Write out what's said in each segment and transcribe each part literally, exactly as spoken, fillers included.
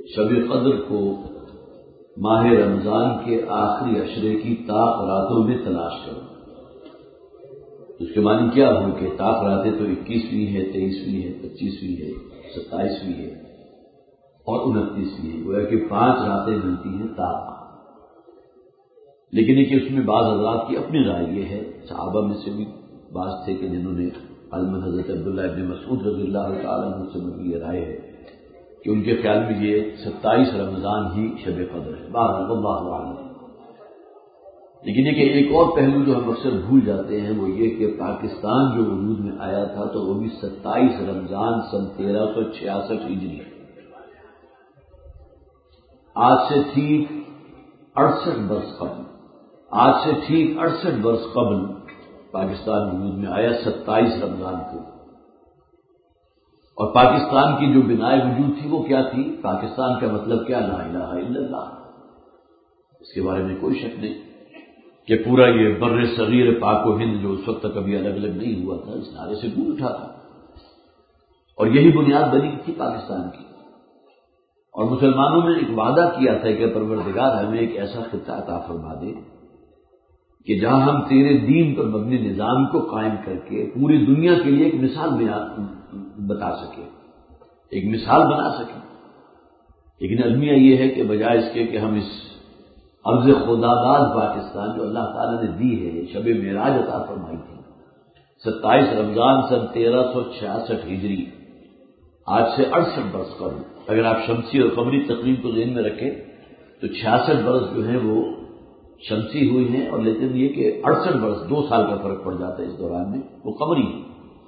شب قدر کو ماہ رمضان کے آخری عشرے کی طاق راتوں میں تلاش کرو. اس کے معنی کیا ہو کہ طاق راتیں تو اکیسویں ہے، تیئیسویں ہے، پچیسویں ہے، ستائیسویں ہے اور انتیسویں ہے. گویا کہ پانچ راتیں ملتی ہیں طاق. لیکن یہ کہ اس میں بعض حضرات کی اپنی رائے یہ ہے، صحابہ میں سے بھی بعض تھے کہ جنہوں نے علماء حضرت عبداللہ ابن مسعود رضی اللہ تعالیٰ عنہ سے مجھے یہ رائے ہے کہ ان کے خیال میں یہ ستائیس رمضان ہی شب قدر ہے. بہرحال اللہ اعلم. لیکن یہ کہ ایک اور پہلو جو ہم اکثر بھول جاتے ہیں وہ یہ کہ پاکستان جو وجود میں آیا تھا تو وہ بھی ستائیس رمضان سن تیرہ سو چھیاسٹھ ہجری ہے. آج سے ٹھیک اڑسٹھ برس قبل آج سے ٹھیک اڑسٹھ برس قبل پاکستان وجود میں آیا ستائیس رمضان کو. اور پاکستان کی جو بنائے وجود تھی وہ کیا تھی؟ پاکستان کا مطلب کیا؟ لا الہ الا اللہ. اس کے بارے میں کوئی شک نہیں کہ پورا یہ بر صغیر پاک و ہند جو اس وقت تک کبھی الگ الگ نہیں ہوا تھا اس نعرے سے گونج اٹھا تھا. اور یہی بنیاد بنی تھی پاکستان کی. اور مسلمانوں نے ایک وعدہ کیا تھا کہ پروردگار ہمیں ایک ایسا خطہ عطا فرما دے کہ جہاں ہم تیرے دین پر مبنی نظام کو قائم کر کے پوری دنیا کے لیے ایک مثال بتا سکے، ایک مثال بنا سکیں. لیکن المیہ یہ ہے کہ بجائے اس کے کہ ہم اس ارض خداداد پاکستان جو اللہ تعالیٰ نے دی ہے، شب معراج عطا فرمائی تھی ستائیس رمضان سن تیرہ سو چھیاسٹھ ہجری، آج سے اڑسٹھ برس قبل. اگر آپ شمسی اور قمری تقویم کو ذہن میں رکھیں تو چھیاسٹھ برس جو ہیں وہ شمسی ہوئی ہیں، اور لیکن یہ کہ اڑسٹھ برس دو سال کا فرق پڑ جاتا ہے اس دوران میں، وہ قمری ہے.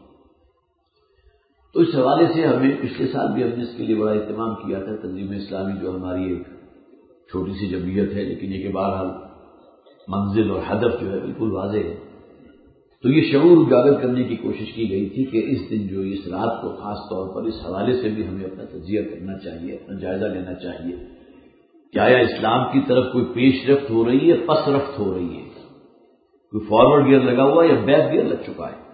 تو اس حوالے سے ہمیں پچھلے سال بھی ہم نے اس کے لیے بڑا اہتمام کیا تھا. تنظیم اسلامی جو ہماری ایک چھوٹی سی جمعیت ہے لیکن یہ کہ بہرحال منزل اور ہدف جو ہے بالکل واضح ہے. تو یہ شعور اجاگر کرنے کی کوشش کی گئی تھی کہ اس دن جو اس رات کو خاص طور پر اس حوالے سے بھی ہمیں اپنا تجزیہ کرنا چاہیے، اپنا جائزہ لینا چاہیے کہ آیا اسلام کی طرف کوئی پیش رفت ہو رہی ہے، پس رفت ہو رہی ہے، کوئی فارورڈ گیئر لگا ہوا ہے یا بیک گیئر لگ چکا ہے.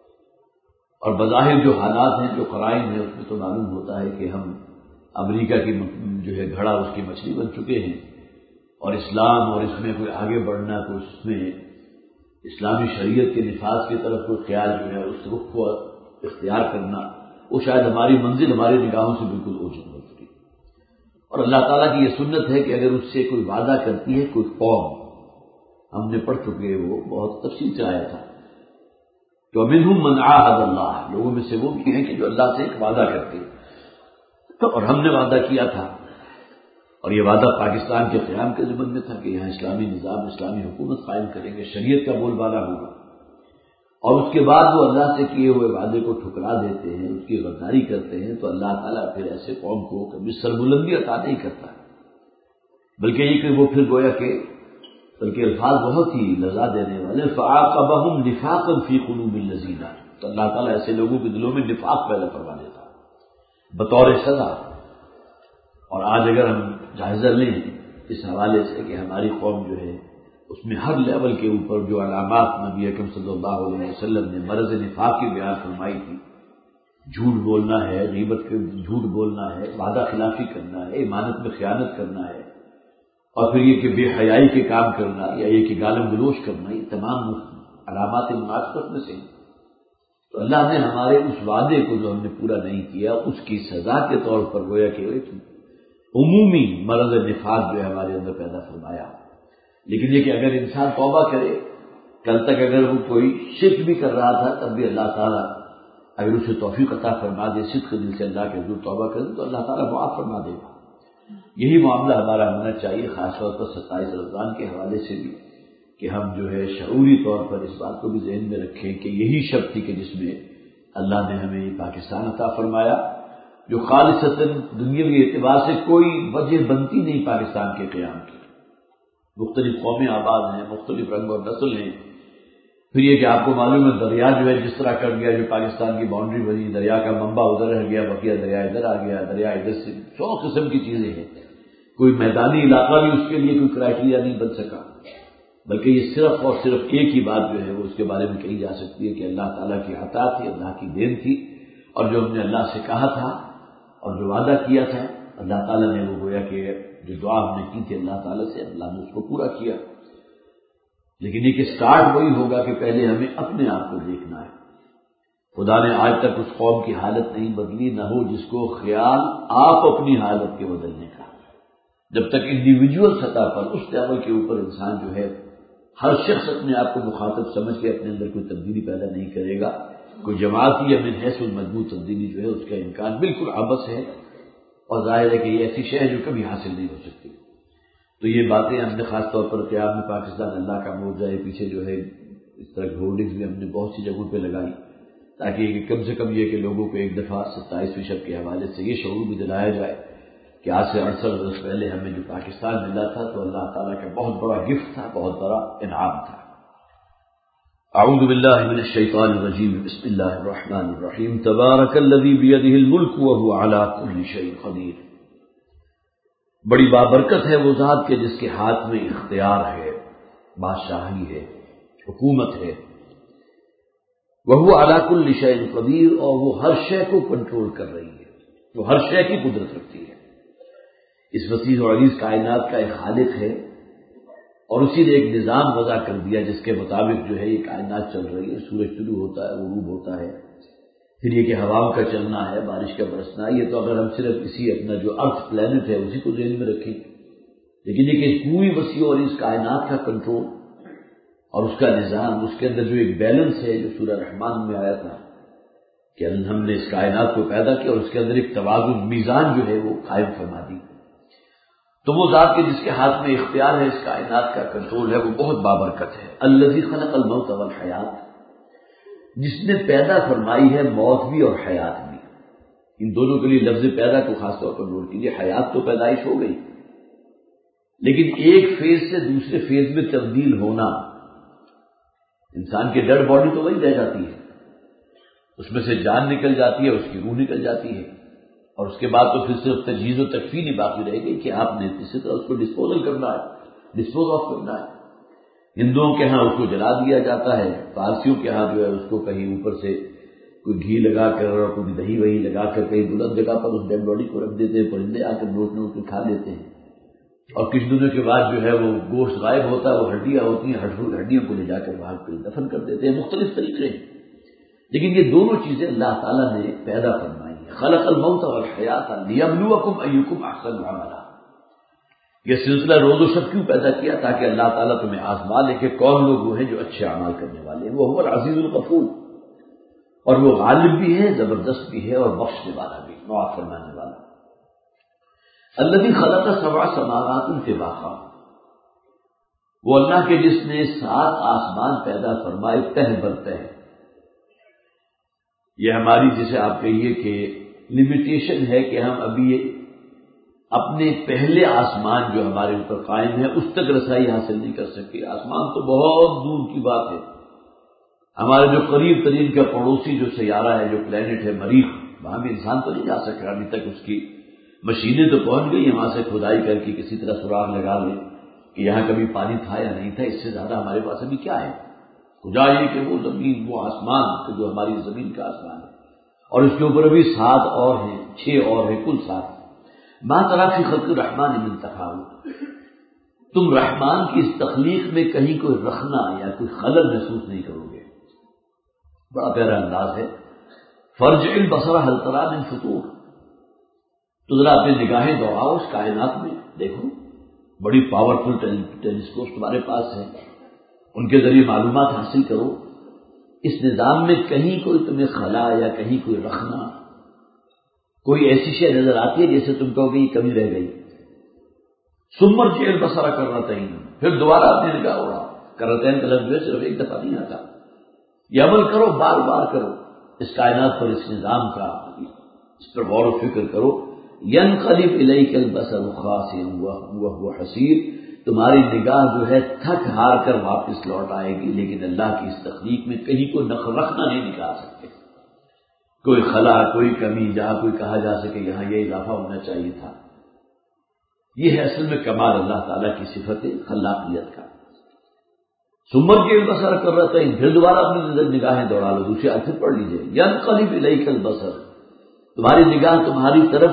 اور بظاہر جو حالات ہیں، جو قرائن ہیں، اس میں تو معلوم ہوتا ہے کہ ہم امریکہ کی جو ہے گھڑا اس کی مچھلی بن چکے ہیں، اور اسلام اور اس میں کوئی آگے بڑھنا، کوئی اس میں اسلامی شریعت کے نفاذ کی طرف کوئی خیال جو ہے اس رخ کو اختیار کرنا، وہ شاید ہماری منزل ہماری نگاہوں سے بالکل اوجھل ہو چکی. اور اللہ تعالیٰ کی یہ سنت ہے کہ اگر اس سے کوئی وعدہ کرتی ہے کوئی قوم، ہم نے پڑھ چکے وہ بہت تفصیل سے آیا تھا کہ وَمِنْهُمْ مَنْ عَاهَدَ اللَّهَ، لوگوں میں سے وہ بھی ہیں کہ جو اللہ سے ایک وعدہ کرتے ہیں. تو اور ہم نے وعدہ کیا تھا، اور یہ وعدہ پاکستان کے قیام کے ضمن میں تھا کہ یہاں اسلامی نظام، اسلامی حکومت قائم کریں گے، شریعت کا بول بالا ہوگا. اور اس کے بعد وہ اللہ سے کیے ہوئے وعدے کو ٹھکرا دیتے ہیں، اس کی غداری کرتے ہیں، تو اللہ تعالیٰ پھر ایسے قوم کو کبھی سربلندی عطا نہیں کرتا، بلکہ یہ کہ وہ پھر گویا کہ بلکہ الفاظ بہت ہی لذا دینے والے، فَعَاقَبَهُمْ نِفَاقًا فِي قُلُوبِ الَّذِينَ، تو اللہ تعالیٰ ایسے لوگوں کے دلوں میں نفاق پیدا کروا دیتا بطور سزا. اور آج اگر ہم جائزہ لیں اس حوالے سے کہ ہماری قوم جو ہے اس میں ہر لیول کے اوپر جو علامات نبی اکرم صلی اللہ علیہ وسلم نے مرض نفاق کی بیان فرمائی تھی، جھوٹ بولنا ہے، غیبت کے جھوٹ بولنا ہے، وعدہ خلافی کرنا ہے، ایمانت میں خیانت کرنا ہے، اور پھر یہ کہ بے حیائی کے کام کرنا یا یہ کہ گالم گلوچ کرنا، یہ تمام علامات منافقت میں سے ہیں. تو اللہ نے ہمارے اس وعدے کو جو ہم نے پورا نہیں کیا اس کی سزا کے طور پر گویا کہ عمومی مرض نفاق جو ہے ہمارے اندر پیدا فرمایا. لیکن یہ کہ اگر انسان توبہ کرے، کل تک اگر وہ کوئی شرک بھی کر رہا تھا تب بھی اللہ تعالیٰ اگر اسے توفیق عطا فرما دے، صدق دل سے اللہ کے حضور توبہ کرے تو اللہ تعالیٰ معاف فرما دے گا. یہی معاملہ ہمارا ہونا چاہیے، خاص طور پر ستائیس رمضان کے حوالے سے بھی، کہ ہم جو ہے شعوری طور پر اس بات کو بھی ذہن میں رکھیں کہ یہی شب تھی کہ جس میں اللہ نے ہمیں پاکستان عطا فرمایا، جو خالصتاً دنیاوی اعتبار سے کوئی وجہ بنتی نہیں پاکستان کے قیام کی. مختلف قومیں آباد ہیں، مختلف رنگ اور نسل ہیں. پھر یہ کہ آپ کو معلوم ہے دریا جو ہے جس طرح کٹ گیا، جو پاکستان کی باؤنڈری بنی، دریا کا منبع ادھر رہ گیا، بقیہ دریا ادھر آ گیا، دریا ادھر سے سو قسم کی چیزیں ہیں. کوئی میدانی علاقہ بھی اس کے لیے کوئی کرائٹیریا نہیں بن سکا، بلکہ یہ صرف اور صرف ایک ہی بات جو ہے وہ اس کے بارے میں کہی جا سکتی ہے کہ اللہ تعالیٰ کی عطا تھی، اللہ کی دین تھی، اور جو ہم نے اللہ سے کہا تھا اور جو وعدہ کیا تھا اللہ تعالیٰ نے وہ گویا کہ جو دعا ہم نے کی تھی اللہ تعالیٰ سے، اللہ نے اس کو پورا کیا. لیکن یہ کہ سٹارٹ وہی ہوگا کہ پہلے ہمیں اپنے آپ کو دیکھنا ہے. خدا نے آج تک اس قوم کی حالت نہیں بدلی، نہ ہو جس کو خیال آپ اپنی حالت کے بدلنے کا. جب تک انڈیویجول سطح پر اس لیول کے اوپر انسان جو ہے ہر شخص اپنے آپ کو مخاطب سمجھ کے اپنے اندر کوئی تبدیلی پیدا نہیں کرے گا، کوئی جماعتی یا من حیث المضبوط تبدیلی جو ہے اس کا امکان بالکل عبث ہے، اور ظاہر ہے کہ یہ ایسی شے ہے جو کبھی حاصل نہیں ہو سکتی. تو یہ باتیں ہم نے خاص طور پر قیام میں پاکستان اللہ کا معجزہ ہے پیچھے جو ہے اس طرح ہولڈنگز بھی ہم نے بہت سی جگہوں پہ لگائی، تاکہ کہ کم سے کم یہ کہ لوگوں کو ایک دفعہ ستائیسویں شب کے حوالے سے یہ شعور بھی دلایا جائے کہ آج سے اڑسٹھ برس پہلے ہمیں جو پاکستان ملا تھا تو اللہ تعالیٰ کا بہت بڑا گفٹ تھا، بہت بڑا انعام تھا. اعوذ باللہ من الشیطان الرجیم، بسم اللہ الرحمن الرحیم. تبارک الذی بیدہ الملک وہو علی کل شیء قدیر. بڑی بابرکت ہے وہ ذات کے جس کے ہاتھ میں اختیار ہے، بادشاہی ہے، حکومت ہے. وہو علی کل شیء قدیر، اور وہ ہر شے کو کنٹرول کر رہی ہے، وہ ہر شے کی قدرت رکھتی ہے. اس وسیع و عریض کائنات کا ایک خالق ہے، اور اسی نے ایک نظام وضع کر دیا جس کے مطابق جو ہے یہ کائنات چل رہی ہے. سورج طلوع ہوتا ہے، غروب ہوتا ہے، پھر یہ کہ ہواؤں کا چلنا ہے، بارش کا برسنا ہے. یہ تو اگر ہم صرف اسی اپنا جو ارتھ پلانٹ ہے اسی کو ذہن میں رکھیں، لیکن یہ کہ پوری وسیع و عریض کائنات کا کنٹرول اور اس کا نظام، اس کے اندر جو ایک بیلنس ہے جو سورہ رحمان میں آیا تھا کہ ہم نے اس کائنات کو پیدا کیا اور اس کے اندر ایک توازن، میزان جو ہے وہ قائم فرما دی. تو وہ ذات کے جس کے ہاتھ میں اختیار ہے، اس کائنات کا کنٹرول ہے، وہ بہت بابرکت ہے. الذی خلق الموت والحیات، جس نے پیدا فرمائی ہے موت بھی اور حیات بھی. ان دونوں کے لیے لفظ پیدا کو خاص طور پر نوٹ کیجیے. حیات تو پیدائش ہو گئی، لیکن ایک فیز سے دوسرے فیز میں تبدیل ہونا، انسان کی ڈیڈ باڈی تو وہی رہ جاتی ہے، اس میں سے جان نکل جاتی ہے، اس کی روح نکل جاتی ہے، اور اس کے بعد تو پھر صرف تجہیز و تکفین ہی باقی رہے گی کہ آپ نے اسی طرح اس کو ڈسپوزل کرنا ہے، ڈسپوز آف کرنا ہے. ہندوؤں کے ہاں اس کو جلا دیا جاتا ہے، پارسیوں کے ہاں جو ہے اس کو کہیں اوپر سے کوئی گھی لگا کر اور کوئی دہی وہی لگا کر کہیں بلند جگہ پر اس ڈیڈ باڈی کو رکھ دیتے ہیں، پرندے آ کر نوچ نوچ کے کھا لیتے ہیں، اور کچھ دنوں کے بعد جو ہے وہ گوشت غائب ہوتا ہے، وہ ہڈیاں ہوتی ہیں، ہڈیوں کو لے جا کر وہاں پہ دفن کر دیتے ہیں. مختلف طریقے ہیں، لیکن یہ دونوں چیزیں اللہ تعالیٰ نے پیدا فرمائی ہیں. خلق الموت والحیات لیبلوکم ایکم احسن عملا. یہ سلسلہ روز و شب کیوں پیدا کیا؟ تاکہ اللہ تعالیٰ تمہیں آزما لے کہ کون لوگ وہ ہیں جو اچھے اعمال کرنے والے ہیں. وہ هو العزیز الغفور، اور وہ غالب بھی ہے، زبردست بھی ہے، اور بخشنے والا بھی، معاف فرمانے والا. الذی خلق سبع سماوات طباقا، وہ اللہ کے جس نے سات آسمان پیدا فرمائے تہ بر تہ. یہ ہماری جسے آپ کہیے کہ لمیٹیشن ہے کہ ہم ابھی اپنے پہلے آسمان جو ہمارے اوپر قائم ہے اس تک رسائی حاصل نہیں کر سکتے. آسمان تو بہت دور کی بات ہے. ہمارے جو قریب ترین کا پڑوسی جو سیارہ ہے، جو پلانٹ ہے مریخ، وہاں بھی انسان تو نہیں جا سکا ابھی تک. اس کی مشینیں تو پہنچ گئی ہیں، وہاں سے کھدائی کر کے کسی طرح سراغ لگا لیں کہ یہاں کبھی پانی تھا یا نہیں تھا. اس سے زیادہ ہمارے پاس ابھی کیا ہے؟ خدا یہ کہ وہ زمین، وہ آسمان جو ہماری زمین کا آسمان ہے، اور اس کے اوپر ابھی سات اور ہیں، چھ اور ہیں، کل سات. ما تری فی خلق الرحمن من تفاوت، تم رحمان کی اس تخلیق میں کہیں کوئی رخنا یا کوئی خلل محسوس نہیں کرو گے. بڑا پیارا انداز ہے. فرجع البصر هل تری من فطور، تو ذرا اپنی نگاہیں دوڑاؤ اس کائنات میں، دیکھو بڑی پاورفل ٹیلیسکوپ تمہارے پاس ہیں، ان کے ذریعے معلومات حاصل کرو. اس نظام میں کہیں کوئی تمہیں خلا یا کہیں کوئی رخنا، کوئی ایسی شے نظر آتی ہے جیسے تم کہو کہ یہ کمی رہ گئی. ثم ارجع البصر کرتین، پھر دوبارہ اپنی نگاہ اڑاؤ. کرتین کا لفظ ہے صرف ایک دفعہ نہیں آتا. یہ عمل کرو، بار بار کرو اس کائنات پر، اس نظام کا، اس پر غور و فکر کرو. ینقلب الیک البصر خاسئا وهو حسیر، تمہاری نگاہ جو ہے تھک ہار کر واپس لوٹ آئے گی، لیکن اللہ کی اس تخلیق میں کہیں کوئی رخنا نہیں نکال سکتے. کوئی خلا، کوئی کمی، جہاں کوئی کہا جا سکے یہاں یہ اضافہ ہونا چاہیے تھا. یہ ہے اصل میں کمال اللہ تعالیٰ کی صفت خلاقیت کا. ثم ارجع البصر کرتین، پھر دوبارہ اپنی نگاہیں دوڑا لو. دوسری آیت پڑھ لیجیے. ینقلب الیک البصر، تمہاری نگاہ تمہاری طرف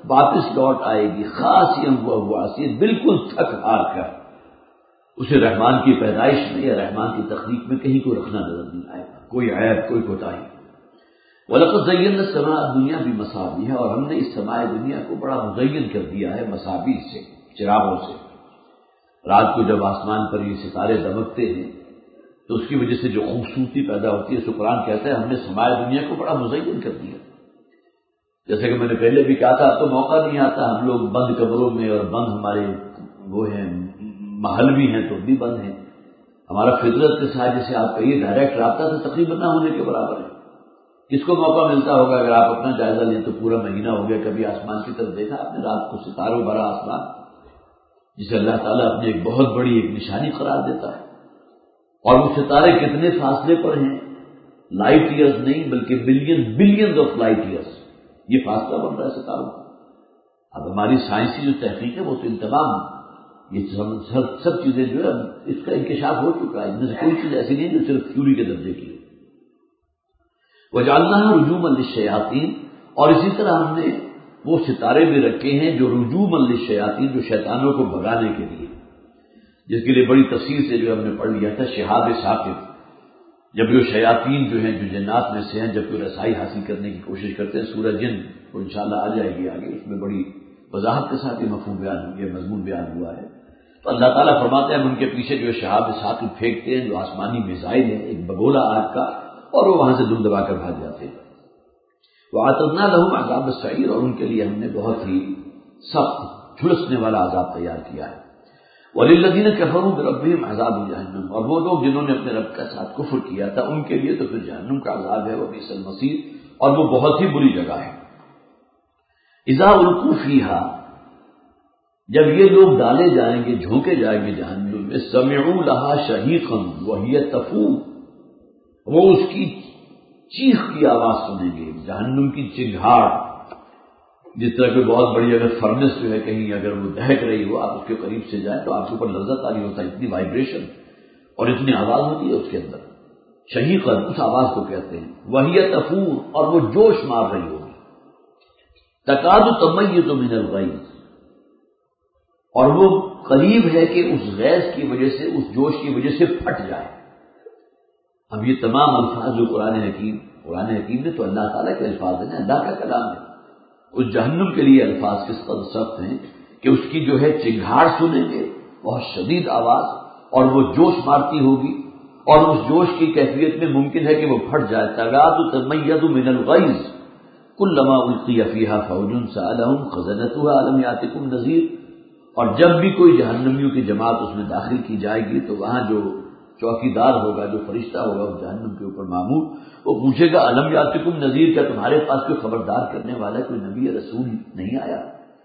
واپس لوٹ آئے گی خاصی ہوا ہوا سی بالکل تھک ہار کر. اسے رحمان کی پیدائش میں یا رحمان کی تخلیق میں کہیں کوئی رکھنا نظر نہیں آئے گا، کوئی عیب کوئی کوتاہی. وَلَقَدْ زَيَّنَّا السَّمَاءَ الدُّنْيَا بِمَصَابِيحَ، اور ہم نے اس سماء دنیا کو بڑا مزین کر دیا ہے مصابیح سے، چراغوں سے. رات کو جب آسمان پر یہ ستارے دمکتے ہیں تو اس کی وجہ سے جو خوبصورتی پیدا ہوتی ہے، سو قرآن کہتا ہے ہم نے سماء دنیا کو بڑا مزین کر دیا. جیسے کہ میں نے پہلے بھی کہا تھا، اب تو موقع نہیں آتا، ہم لوگ بند کمروں میں، اور بند ہمارے وہ ہیں محل بھی ہیں تو بھی بند ہیں. ہمارا فطرت کے ساتھ جیسے آپ کہیے ڈائریکٹ رابطہ تو تقریباً نہ ہونے کے برابر ہے. کس کو موقع ملتا ہوگا؟ اگر آپ اپنا جائزہ لیں تو پورا مہینہ ہو گیا کبھی آسمان کی طرف دیکھا آپ نے؟ رات کو ستاروں بھرا آسمان جسے اللہ تعالیٰ اپنی ایک بہت بڑی ایک نشانی قرار دیتا ہے. اور وہ ستارے کتنے فاصلے پر ہیں؟ لائٹ ایئرز نہیں بلکہ billion billions of light years یہ فاصلہ بن رہا ہے ستاروں کا. اب ہماری سائنسی جو تحقیق ہے وہ تو ان تمام یہ سب, سب چیزیں جو ہے اس کا انکشاف ہو چکا ہے. ان میں سے کوئی چیز ایسی نہیں جو صرف تھیوری کے درجے کی ہے. وَجَعَلْنَاهَا رُجُومًا لِلشَّيَاطِينِ، اور اسی طرح ہم نے وہ ستارے بھی رکھے ہیں جو رجومًا للشیاطین، جو شیطانوں کو بھگانے کے لیے، جس کے لیے بڑی تفصیل سے جو ہم نے پڑھ لیا تھا شہاب ثاقب. جب جو شیاطین جو ہیں جو جنات میں سے ہیں جب کوئی رسائی حاصل کرنے کی کوشش کرتے ہیں، سورہ جن وہ انشاءاللہ آ جائے گی آگے، اس میں بڑی وضاحت کے ساتھ یہ مفہوم بیان یہ مضمون بیان ہوا ہے. تو اللہ تعالیٰ فرماتے ہیں ہم ان کے پیچھے جو شہاب ثاقب پھینکتے ہیں جو آسمانی میزائل ہے، ایک بگولا آگ کا، اور وہ وہاں سے دل دبا کر بھاگ جاتے ہیں. وَأَعْتَدْنَا لَهُمْ عَذَابَ السَّعِيرِ، اور ان کے لیے ہم نے بہت ہی سخت جھلسنے والا عذاب تیار کیا ہے. وَلِلَّذِينَ كَفَرُوا بِرَبِّهِمْ عَذَابُ جَهَنَّمَ، اور وہ لوگ جنہوں نے اپنے رب کے ساتھ کفر کیا تھا ان کے لیے تو پھر جہنم کا عذاب ہے، وَبِئْسَ الْمَصِيرُ، اور وہ بہت ہی بری جگہ ہے. اِذَا أُلْقُوا فِيهَا، جب یہ لوگ ڈالے جائیں گے جھونکے جائیں گے جہنم میں، سَمِعُوا لَهَا شَهِيقًا وَهِيَ تَفُورُ، وہ اس کی چیخ کی آواز سنیں گے، جہنم کی چنگھاڑ. جس طرح کوئی بہت بڑی اگر فرنس جو ہے کہیں اگر وہ دہک رہی ہو، آپ اس کے قریب سے جائیں تو آپ کے اوپر لرزہ طاری ہوتا ہے، اتنی وائبریشن اور اتنی آواز ہوتی ہے اس کے اندر. شہیقاً اس آواز کو کہتے ہیں. وَهِيَ تَفُورُ، اور وہ جوش مار رہی ہوگی. تَكَادُ تَمَيَّزُ مِنَ الْغَيْظِ، اور وہ قریب ہے کہ اس غیظ کی وجہ سے، اس جوش کی وجہ سے پھٹ جائے. اب یہ تمام الفاظ جو قرآن حکیم قرآن حکیم میں تو اللہ تعالیٰ کے الفاظ ہیں، اللہ کا کلام ہے. اس جہنم کے لیے الفاظ کس قدر سخت ہیں کہ اس کی جو ہے چنگھاڑ سنیں گے، بہت شدید آواز، اور وہ جوش مارتی ہوگی، اور اس جوش کی کیفیت میں ممکن ہے کہ وہ پھٹ جائے. تغاد تمیز من الغیظ کلما القی فیہا فوج سألہم خزنتها الم یاتکم نذیر، اور جب بھی کوئی جہنمیوں کی جماعت اس میں داخل کی جائے گی تو وہاں جو چوکیدار ہوگا، جو فرشتہ ہوگا اس جہنم کے اوپر معمور، وہ پوچھے گا الم یاتکم نذیر، کیا تمہارے پاس کوئی خبردار کرنے والا کوئی نبی یا رسول نہیں آیا،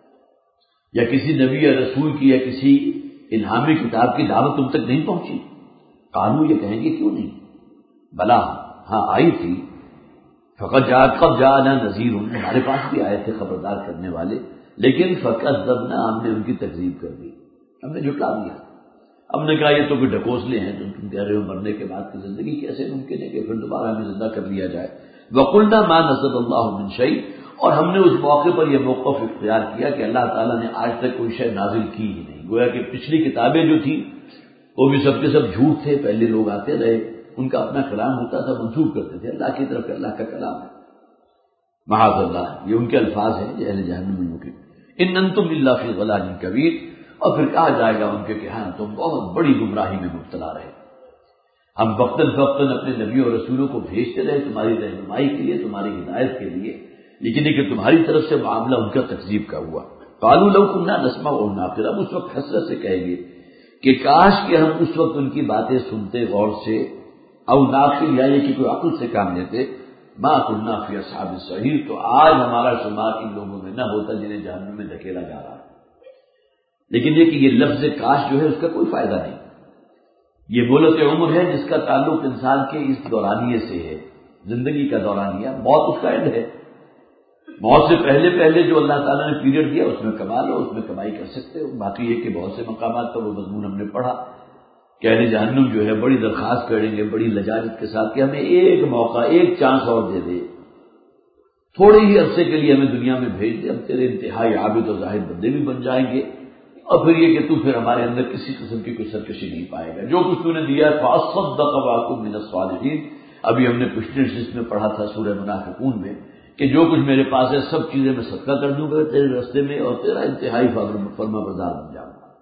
یا کسی نبی یا رسول کی یا کسی الہامی کتاب کی دعوت تم تک نہیں پہنچی؟ قالو، یہ کہیں گے کیوں نہیں، بلا ہاں آئی تھی. فقط جا کب جانا نذیر، ہمارے پاس بھی آئے تھے خبردار کرنے والے، لیکن فکذبنا، ہم نے ان کی تکذیب کر دی، ہم نے جھٹلا دیا. ہم نے کہا یہ تو کوئی ڈھکوسلے ہیں جو تم کہہ رہے ہو مرنے کے بعد کی زندگی کیسے ممکن ہے کہ پھر دوبارہ ہمیں زندہ کر لیا جائے. وَقُلْنَا مَا نَزَّلَ اللَّهُ مِنْ شَيْءٍ، اور ہم نے اس موقع پر یہ موقف اختیار کیا کہ اللہ تعالیٰ نے آج تک کوئی شے نازل کی ہی نہیں. گویا کہ پچھلی کتابیں جو تھیں وہ بھی سب کے سب جھوٹ تھے. پہلے لوگ آتے رہے، ان کا اپنا کلام ہوتا تھا، منسوب کرتے تھے اللہ کی طرف کہ اللہ کا کلام ہے. معاذ اللہ، یہ ان کے الفاظ ہیں جو اہل جہنم کے. ان انتم الا فی ضلال کبیر، اور پھر کہا جائے گا ان کے کہ ہاں تم بہت بڑی گمراہی میں مبتلا رہے. ہم وقتاً فوقتاً اپنے نبیوں اور رسولوں کو بھیجتے رہے تمہاری رہنمائی کے لیے، تمہاری ہدایت کے لیے، لیکن یہ کہ تمہاری طرف سے معاملہ ان کا تکذیب کا ہوا. قالوا لو كنا نسمع او نعقل، اب اس وقت حسرت سے کہیں گے کہ کاش کہ ہم اس وقت ان کی باتیں سنتے غور سے، او نعقل یا یہ کہ کوئی عقل سے کام لیتے، ما كنا فی اصحاب السعیر، تو آج ہمارا شمار ان لوگوں میں نہ ہوتا جنہیں جہنم میں دھکیلا جا رہا ہے. لیکن یہ کہ یہ لفظ کاش جو ہے اس کا کوئی فائدہ نہیں. یہ مولت عمر ہے جس کا تعلق انسان کے اس دورانیے سے ہے، زندگی کا دورانیہ. موت اس کا اینڈ ہے. موت سے پہلے پہلے جو اللہ تعالیٰ نے پیریڈ دیا اس میں کما لو، اس میں کمائی کر سکتے ہو. باقی یہ کہ بہت سے مقامات پر وہ مضمون ہم نے پڑھا کہ اہل جہنم جو ہے بڑی درخواست کریں گے بڑی لجاجت کے ساتھ کہ ہمیں ایک موقع، ایک چانس اور دے دے. تھوڑے ہی عرصے کے لیے ہمیں دنیا میں بھیج دے، ہم تیرے انتہائی عابد و زاہد بندے بھی بن جائیں گے، اور پھر یہ کہ تو پھر ہمارے اندر کسی قسم کی کوئی سرکشی نہیں پائے گا، جو کچھ تو نے دیا ہے فَأَصَّدَّقَ وَأَكُن مِّنَ الصَّالِحِينَ۔ ابھی ہم نے پچھلے جس میں پڑھا تھا سورہ منافقون میں کہ جو کچھ میرے پاس ہے سب چیزیں میں صدقہ کر دوں گا تیرے راستے میں، اور تیرا انتہائی فرما بردار بن جاؤں گا۔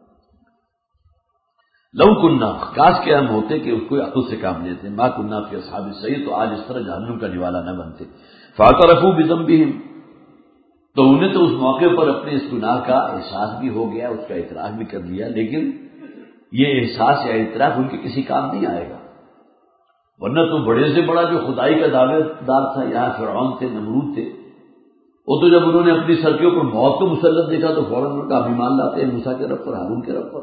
لو کننا، کاش کہ ہم ہوتے کہ اس کو عقل سے کام لیتے، ما کننا فی اصحاب السعیر، تو آج اس طرح جہنم کا نوالا نہ بنتے۔ فاعترفوا بذنبہم، تو انہیں تو اس موقع پر اپنے اس گناہ کا احساس بھی ہو گیا، اس کا اعتراف بھی کر لیا، لیکن یہ احساس یا اعتراف ان کے کسی کام نہیں آئے گا، ورنہ تو بڑے سے بڑا جو خدائی کا دعوے دار تھا، یہاں فرعون تھے، نمرود تھے، وہ تو جب انہوں نے اپنی سر کے اوپر موت کو مسلط دیکھا تو فوراً ان کا ایمان لاتے ہیں موسیٰ کے رب پر، ہارون کے رب پر۔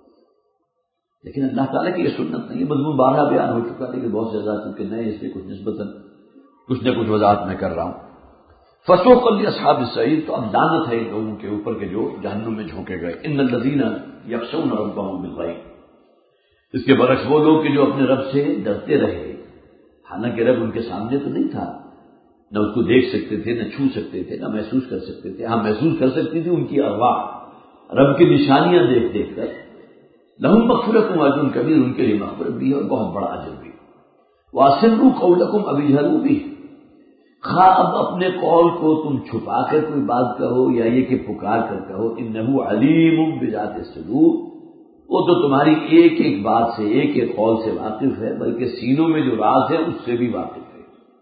لیکن اللہ تعالیٰ کی یہ سنت نہیں ہے، مضمون بارہ بیان ہو چکا، لیکن بہت سے زیادہ چونکہ نئے اس لیے کچھ نسبتاً کچھ نہ کچھ وضاحت میں کر رہا ہوں۔ فسوقا لاصحاب السعیر، تو اب لعنت ہے ان لوگوں کے اوپر کہ جو جہنم میں جھونکے گئے۔ ان الذین یخشون ربهم بالغیب، اس کے برعکس وہ لوگ کہ جو اپنے رب سے ڈرتے رہے، حالانکہ رب ان کے سامنے تو نہیں تھا، نہ اس کو دیکھ سکتے تھے، نہ چھو سکتے تھے، نہ محسوس کر سکتے تھے، ہاں محسوس کر سکتی تھی ان کی ارواح رب کی نشانیاں دیکھ دیکھ کر۔ لہم مغفرۃ واجر کبیر، ان کے لیے مغفرت بھی ہے اور بہت بڑا اجر بھی۔ واسروا قولکم او اجہروا بہ، خواہ اب اپنے قول کو تم چھپا کر کوئی بات کہو یا یہ کہ پکار کر کہو، انہ علیم بذات الصدور، وہ تو تمہاری ایک ایک بات سے، ایک ایک قول سے واقف ہے، بلکہ سینوں میں جو راز ہے اس سے بھی واقف ہے۔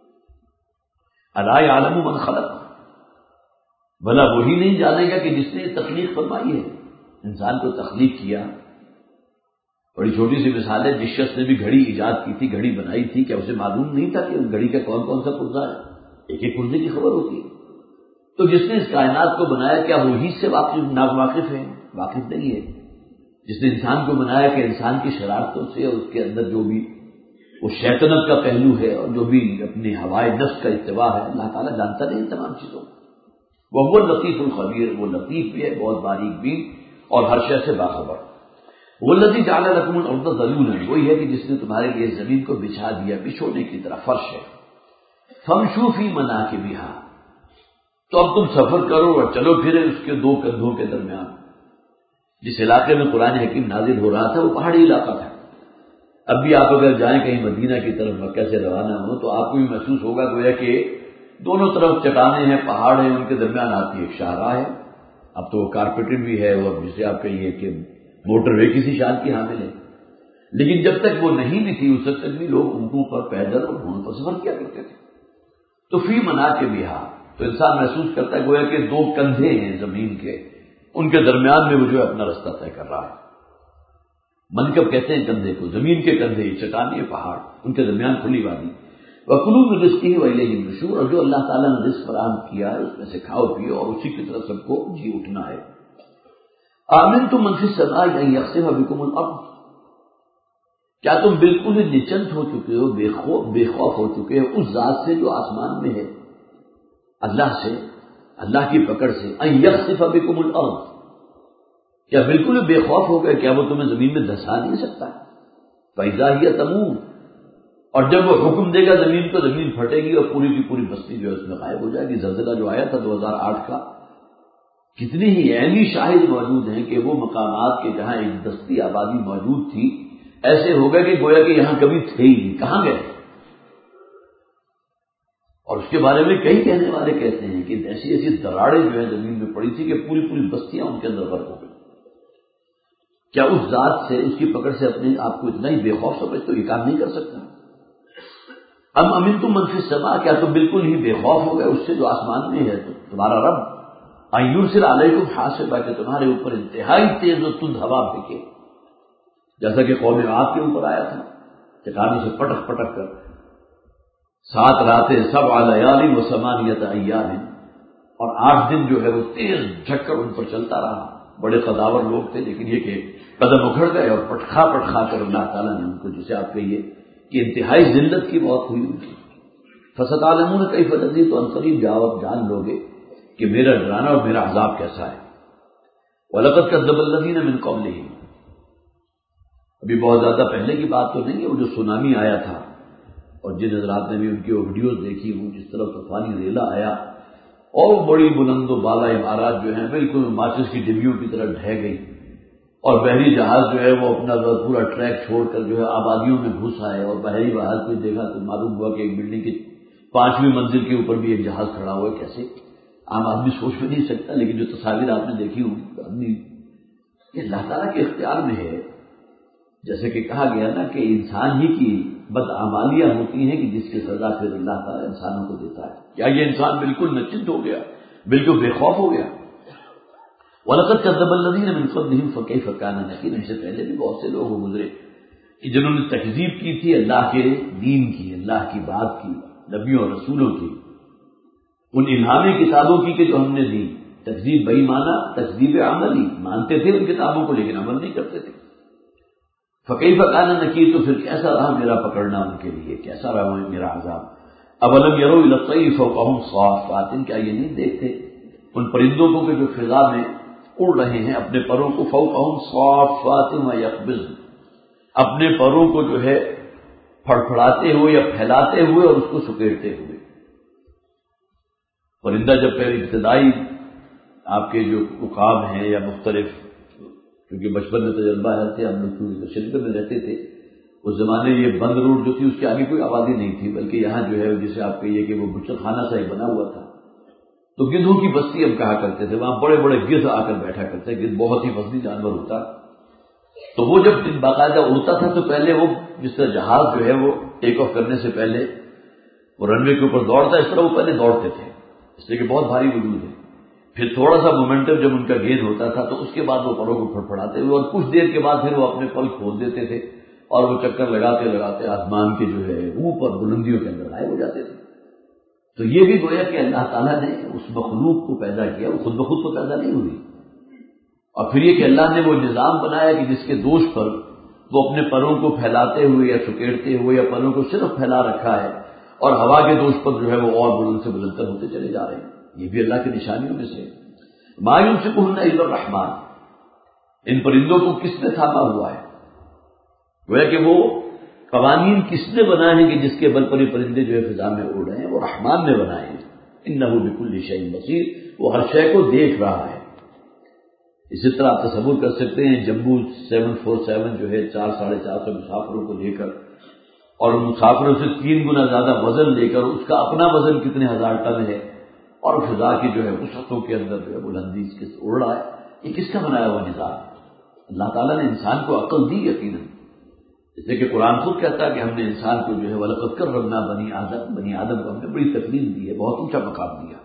الا یعلم من خلق، بھلا وہی نہیں جانے گا کہ جس نے تخلیق فرمائی ہے، انسان کو تخلیق کیا۔ بڑی چھوٹی سی مثال ہے، جس شخص نے بھی گھڑی ایجاد کی تھی، گھڑی بنائی تھی، کیا اسے معلوم نہیں تھا کہ اس گھڑی کا کون کون سا پرزہ ہے؟ ایک ایک پرزے کی خبر ہوتی ہے۔ تو جس نے اس کائنات کو بنایا کیا وہی سے واقف ناواقف ہے؟ واقف نہیں ہے۔ جس نے انسان کو بنایا کہ انسان کی شرارتوں سے اور اس کے اندر جو بھی وہ شیطنت کا پہلو ہے اور جو بھی اپنی ہوائے نفس کا اتباع ہے، اللہ تعالیٰ جانتا نہیں تمام چیزوں کو۔ وہ لطیف الخبیر، وہ لطیف بھی ہے، بہت باریک بھی، اور ہر شے سے باخبر۔ والذی جعل لکم الارض ذلولا، وہی ہے کہ جس نے تمہارے لیے زمین کو بچھا دیا بچھونے کی طرح، فرش ہے۔ فامشوا فی مناکبہا، تو اب تم سفر کرو اور چلو پھرے اس کے دو کندھوں کے درمیان۔ جس علاقے میں قرآن حکیم نازل ہو رہا تھا وہ پہاڑی علاقہ تھا۔ اب بھی آپ اگر جائیں کہیں مدینہ کی طرف مکہ سے روانہ ہو تو آپ کو بھی محسوس ہوگا گویا کہ دونوں طرف چٹانیں ہیں، پہاڑ ہیں، ان کے درمیان آتی ایک شاہراہ ہے۔ اب تو وہ کارپیٹڈ بھی ہے، اور جسے آپ کہیے کہ موٹر وے کسی شان کی حامل ہے، لیکن جب تک وہ نہیں بھی تھی اس وقت تک بھی لوگ اونٹوں پر پیدل اور گھوڑوں پر سفر کیا کرتے تھے۔ تو فی مناکبہا، تو انسان محسوس کرتا ہے گویا کہ دو کندھے ہیں زمین کے، ان کے درمیان میں وہ جو ہے اپنا رستہ طے کر رہا ہے۔ منکب کہتے ہیں کندھے کو، زمین کے کندھے، چٹانیں، پہاڑ، ان کے درمیان کھلی وادی۔ وَكُلُوا مِن رِزْقِهِ وَإِلَيْهِ النُّشُورُ، اور جو اللہ تعالیٰ نے رزق فراہم کیا ہے اس میں سے کھاؤ پیو اور اسی کی طرف سب کو جی اٹھنا ہے۔ آمنتم من فی السماء ان یخسف بکم الارض، کیا تم بالکل ہی نچنت ہو چکے ہو، بے خوف بے خوف ہو چکے ہو اس ذات سے جو آسمان میں ہے، اللہ سے، اللہ کی پکڑ سے، ان یخسف بکم الارض، کیا بالکل ہی بے خوف ہو گئے؟ کیا وہ تمہیں زمین میں دھسا نہیں سکتا؟ فَإِذَا هِيَ تَمُورُ، اور جب وہ حکم دے گا زمین کو، زمین پھٹے گی اور پوری کی پوری بستی جو ہے اس میں غائب ہو جائے گی۔ زلزلہ جو آیا تھا دو ہزار آٹھ کا، کتنی ہی عینی شاہد موجود ہیں کہ وہ مقامات کے جہاں ایک دستی آبادی موجود تھی ایسے ہو گئے کہ گویا کہ یہاں کبھی تھے ہی نہیں، کہاں گئے؟ اور اس کے بارے میں کئی کہنے والے کہتے ہیں کہ ایسی ایسی دراڑیں جو ہیں زمین میں پڑی تھی کہ پوری پوری بستیاں ان کے اندر غرق ہو گئی۔ کیا اس ذات سے، اس کی پکڑ سے اپنے آپ کو اتنا ہی بے خوف سمجھتے ہو؟ یہ کام نہیں کر سکتا۔ ام امنتم من فی السماء، کیا تم بالکل ہی بے خوف ہو گئے اس سے جو آسمان میں ہے، تو تمہارا رب، ان یرسل علیکم حاصبا، کہ تمہارے اوپر انتہائی تیز و تند ہوا پھینکے، جیسا کہ قوم عاد کے اوپر آیا تھا، چٹانوں سے پٹک پٹک کر سات راتیں، سبع لیال و ثمانیۃ ایام، اور آٹھ دن جو ہے وہ تیز جھکڑ ان پر چلتا رہا۔ بڑے قداور لوگ تھے، لیکن یہ کہ قدم اکھڑ گئے اور پٹکھا پٹکھا کر اللہ تعالیٰ نے ان کو، جسے آپ کہیے کہ انتہائی ذلت کی موت ہوئی ان کی۔ فستعلمون کیف نذیر، تو عنقریب جاؤ جان لوگے کہ میرا ڈرانا اور میرا عذاب کیسا ہے۔ وَلَقَدْ كَذَّبَ الَّذِينَ مِن قَبْلِهِمْ، ابھی بہت زیادہ پہلے کی بات تو نہیں ہے، وہ جو سونامی آیا تھا اور جن حضرات نے بھی ان کی وہ ویڈیوز دیکھی وہ جس طرح طوفانی ریلا آیا اور بڑی بلند و بالا عمارات جو ہیں بالکل ماچس کی ڈبیوں کی طرح ڈھہ گئی، اور بحری جہاز جو ہے وہ اپنا پورا ٹریک چھوڑ کر جو ہے آبادیوں میں گھس آئے، اور بحری جہاز کو دیکھا تو معلوم ہوا کہ ایک بلڈنگ کی پانچویں منزل کے اوپر بھی ایک جہاز کھڑا ہوا ہے۔ کیسے عام آدمی سوچ بھی نہیں سکتا، لیکن جو تصاویر آپ نے دیکھی ہوں آدمی یہ اللہ تعالیٰ کے اختیار میں ہے۔ جیسے کہ کہا گیا نا کہ انسان ہی کی بدعمالیاں ہوتی ہیں کہ جس کی سزا پھر اللہ تعالیٰ انسانوں کو دیتا ہے۔ کیا یہ انسان بالکل نچنت ہو گیا، بالکل بے خوف ہو گیا؟ وَلَقَدْ كَذَّبَ الَّذِينَ مِن قَبْلِهِمْ فَكَيْفَ كَانَ نَكِيرِ، ان سے پہلے بھی بہت سے لوگ گزرے کہ جنہوں نے تکذیب کی تھی اللہ کے دین کی، اللہ کی بات کی، نبیوں اور رسولوں کی، ان الہامی کتابوں کی کہ جو ہم نے دی۔ تکذیب بئی مانا تکذیب عملی، مانتے تھے ان کتابوں کو لیکن عمل نہیں کرتے تھے۔ فَكَيْفَ كَانَ نَكِيرِ، تو پھر کیسا رہا میرا پکڑنا ان کے لیے، کیسا رہا میرا عذاب۔ أَوَلَمْ يَرَوْا إِلَى الطَّيْرِ فَوْقَهُمْ صَافَّاتٍ، کیا یہ نہیں دیکھتے ان پرندوں کو کہ جو فضا میں اڑ رہے ہیں اپنے پروں کو، فوقہم صافات و یقبضن، اپنے پروں کو جو ہے پھڑپھڑاتے ہوئے یا پھیلاتے ہوئے اور اس کو سکیڑتے ہوئے۔ پرندہ جب پہلے ابتدائی آپ کے جو عقاب ہیں یا مختلف، کیونکہ بچپن میں تجربہ ہے تھے، ہم لوگ چونکہ شرکت میں رہتے تھے اس زمانے یہ بند روڈ جو تھی اس کے آگے کوئی آبادی نہیں تھی، بلکہ یہاں جو ہے جسے آپ کہیے کہ وہ بچت خانہ سا ہی بنا ہوا تھا، تو گدھوں کی بستی ہم کہا کرتے تھے، وہاں بڑے بڑے گدھ آ کر بیٹھا کرتے، گدھ بہت ہی فصلی جانور ہوتا، تو وہ جب باقاعدہ اڑتا تھا تو پہلے وہ جس طرح جہاز جو ہے وہ ٹیک آف کرنے سے پہلے وہ رن وے کے اوپر دوڑتا، اس طرح وہ پہلے دوڑتے تھے، اس لیے کہ بہت بھاری وجود ہے، پھر تھوڑا سا مومنٹم جب ان کا گین ہوتا تھا تو اس کے بعد وہ پروں کو پھڑپھڑاتے ہوئے اور کچھ دیر کے بعد پھر وہ اپنے پل کھول دیتے تھے اور وہ چکر لگاتے لگاتے آسمان کے جو ہے اوپر بلندیوں کے اندر غائب ہو جاتے تھے۔ تو یہ بھی گویا کہ اللہ تعالیٰ نے اس مخلوق کو پیدا کیا، وہ خود بخود تو پیدا نہیں ہوئی، اور پھر یہ کہ اللہ نے وہ نظام بنایا کہ جس کے دوش پر وہ اپنے پروں کو پھیلاتے ہوئے یا سکیڑتے ہوئے یا پروں کو صرف پھیلا رکھا ہے اور ہوا کے دوش پر جو ہے وہ اور بلند سے بلندتر ہوتے چلے جا رہے ہیں۔ یہ بھی اللہ کی نشانیوں میں سے۔ ما یمسکہن الا الرحمن، ان پرندوں کو کس نے تھاما ہوا ہے؟ گویا کہ وہ قوانین کس نے بنائے ہیں کہ جس کے بل پر یہ پرندے جو ہے فضا میں اڑ رہے ہیں؟ وہ رحمان نے بنائے ہیں۔ انہ بکل شیء بصیر، وہ ہر شے کو دیکھ رہا ہے۔ اسی طرح آپ تصور کر سکتے ہیں جمبو سیون فور سیون جو ہے چار ساڑھے چار سو مسافروں کو لے کر اور مسافروں سے تین گنا زیادہ وزن لے کر، اس کا اپنا وزن کتنے ہزار ٹن ہے، اور فضا کی جو ہے وسعتوں کے اندر جو ہے بلندی اس کے اڑ رہا ہے، یہ کس کا بنایا ہوا نظام ہے؟ اللہ تعالیٰ نے انسان کو عقل دی یقیناً، جیسے کہ قرآن خود کہتا ہے کہ ہم نے انسان کو جو ہے وَلَقَدْ كَرَّمْنَا بنی آدم، بنی آدم کو ہم نے بڑی تکریم دی ہے، بہت اونچا مقام دیا۔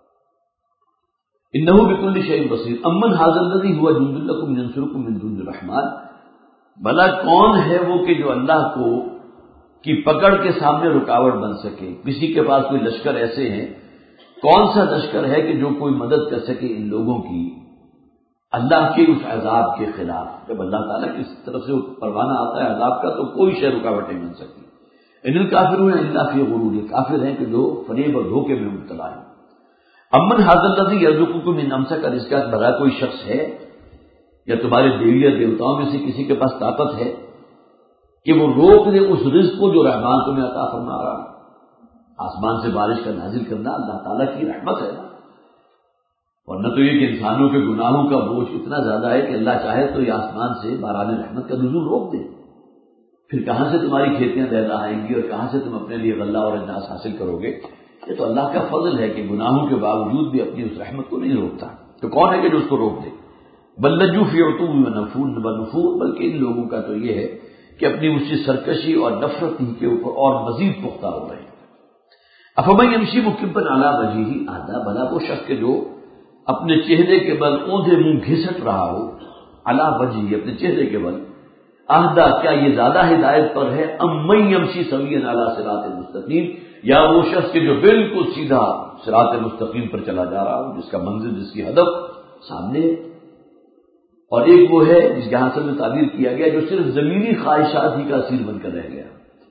إِنَّهُ بِكُلِّ شَيْءٍ بَصِيرٌ أَمَّنْ هَٰذَا الَّذِي هُوَ جُندٌ لَّكُمْ يَنصُرُكُم مِّن دُونِ الرَّحْمَٰنِ، بھلا کون ہے وہ کہ جو اللہ کو کی پکڑ کے سامنے رکاوٹ بن سکے؟ کسی کے پاس کوئی لشکر ایسے ہیں، کون سا لشکر ہے کہ جو کوئی مدد کر سکے ان لوگوں کی اللہ کے اس عذاب کے خلاف؟ جب اللہ تعالیٰ کی طرف سے پروانہ آتا ہے عذاب کا تو کوئی شے رکاوٹ نہیں بن سکتی۔ ان الکافرون الا فی غرور، یہ کافر ہیں کہ جو فریب اور دھوکے میں مبتلا ہیں۔ امن ھذا الذی یرزقکم من امسک رزقا، بھلا کوئی شخص ہے یا تمہارے دیوی یا دیوتاؤں میں سے کسی کے پاس طاقت ہے کہ وہ روک دے اس رزق کو جو رحمان تمہیں عطا فرما رہا ہے؟ آسمان سے بارش کا نازل کرنا اللہ تعالیٰ کی رحمت ہے نا، ورنہ تو یہ کہ انسانوں کے گناہوں کا بوجھ اتنا زیادہ ہے کہ اللہ چاہے تو یہ آسمان سے باران رحمت کا نزول روک دے، پھر کہاں سے تمہاری کھیتیاں پیدا آئیں گی اور کہاں سے تم اپنے لیے غلہ اور اجناس حاصل کرو گے؟ یہ تو اللہ کا فضل ہے کہ گناہوں کے باوجود بھی اپنی اس رحمت کو نہیں روکتا، تو کون ہے کہ جو اس کو روک دے؟ بل لجوا فی عتو و نفور، بلکہ ان لوگوں کا تو یہ ہے کہ اپنی اسی سرکشی اور نفرت ہی کے اوپر اور مزید پختہ ہو رہے ہیں۔ افمن یمشی مکبا علی وجہہ اہدی، بھلا وہ شخص کے جو اپنے چہرے کے بل اوندھے منہ گھسٹ رہا ہو، علی وجہہ اپنے چہرے کے بل، اہدی کیا یہ زیادہ ہدایت پر ہے، ام من یمشی سویا علی صراط مستقیم، یا وہ شخص کے جو بالکل سیدھا صراط مستقیم پر چلا جا رہا ہو، جس کا منزل جس کی ہدف سامنے ہے، اور ایک وہ ہے جس کے حاصل میں تعبیر کیا گیا جو صرف زمینی خواہشات ہی کا اسیر بن کر رہ گیا۔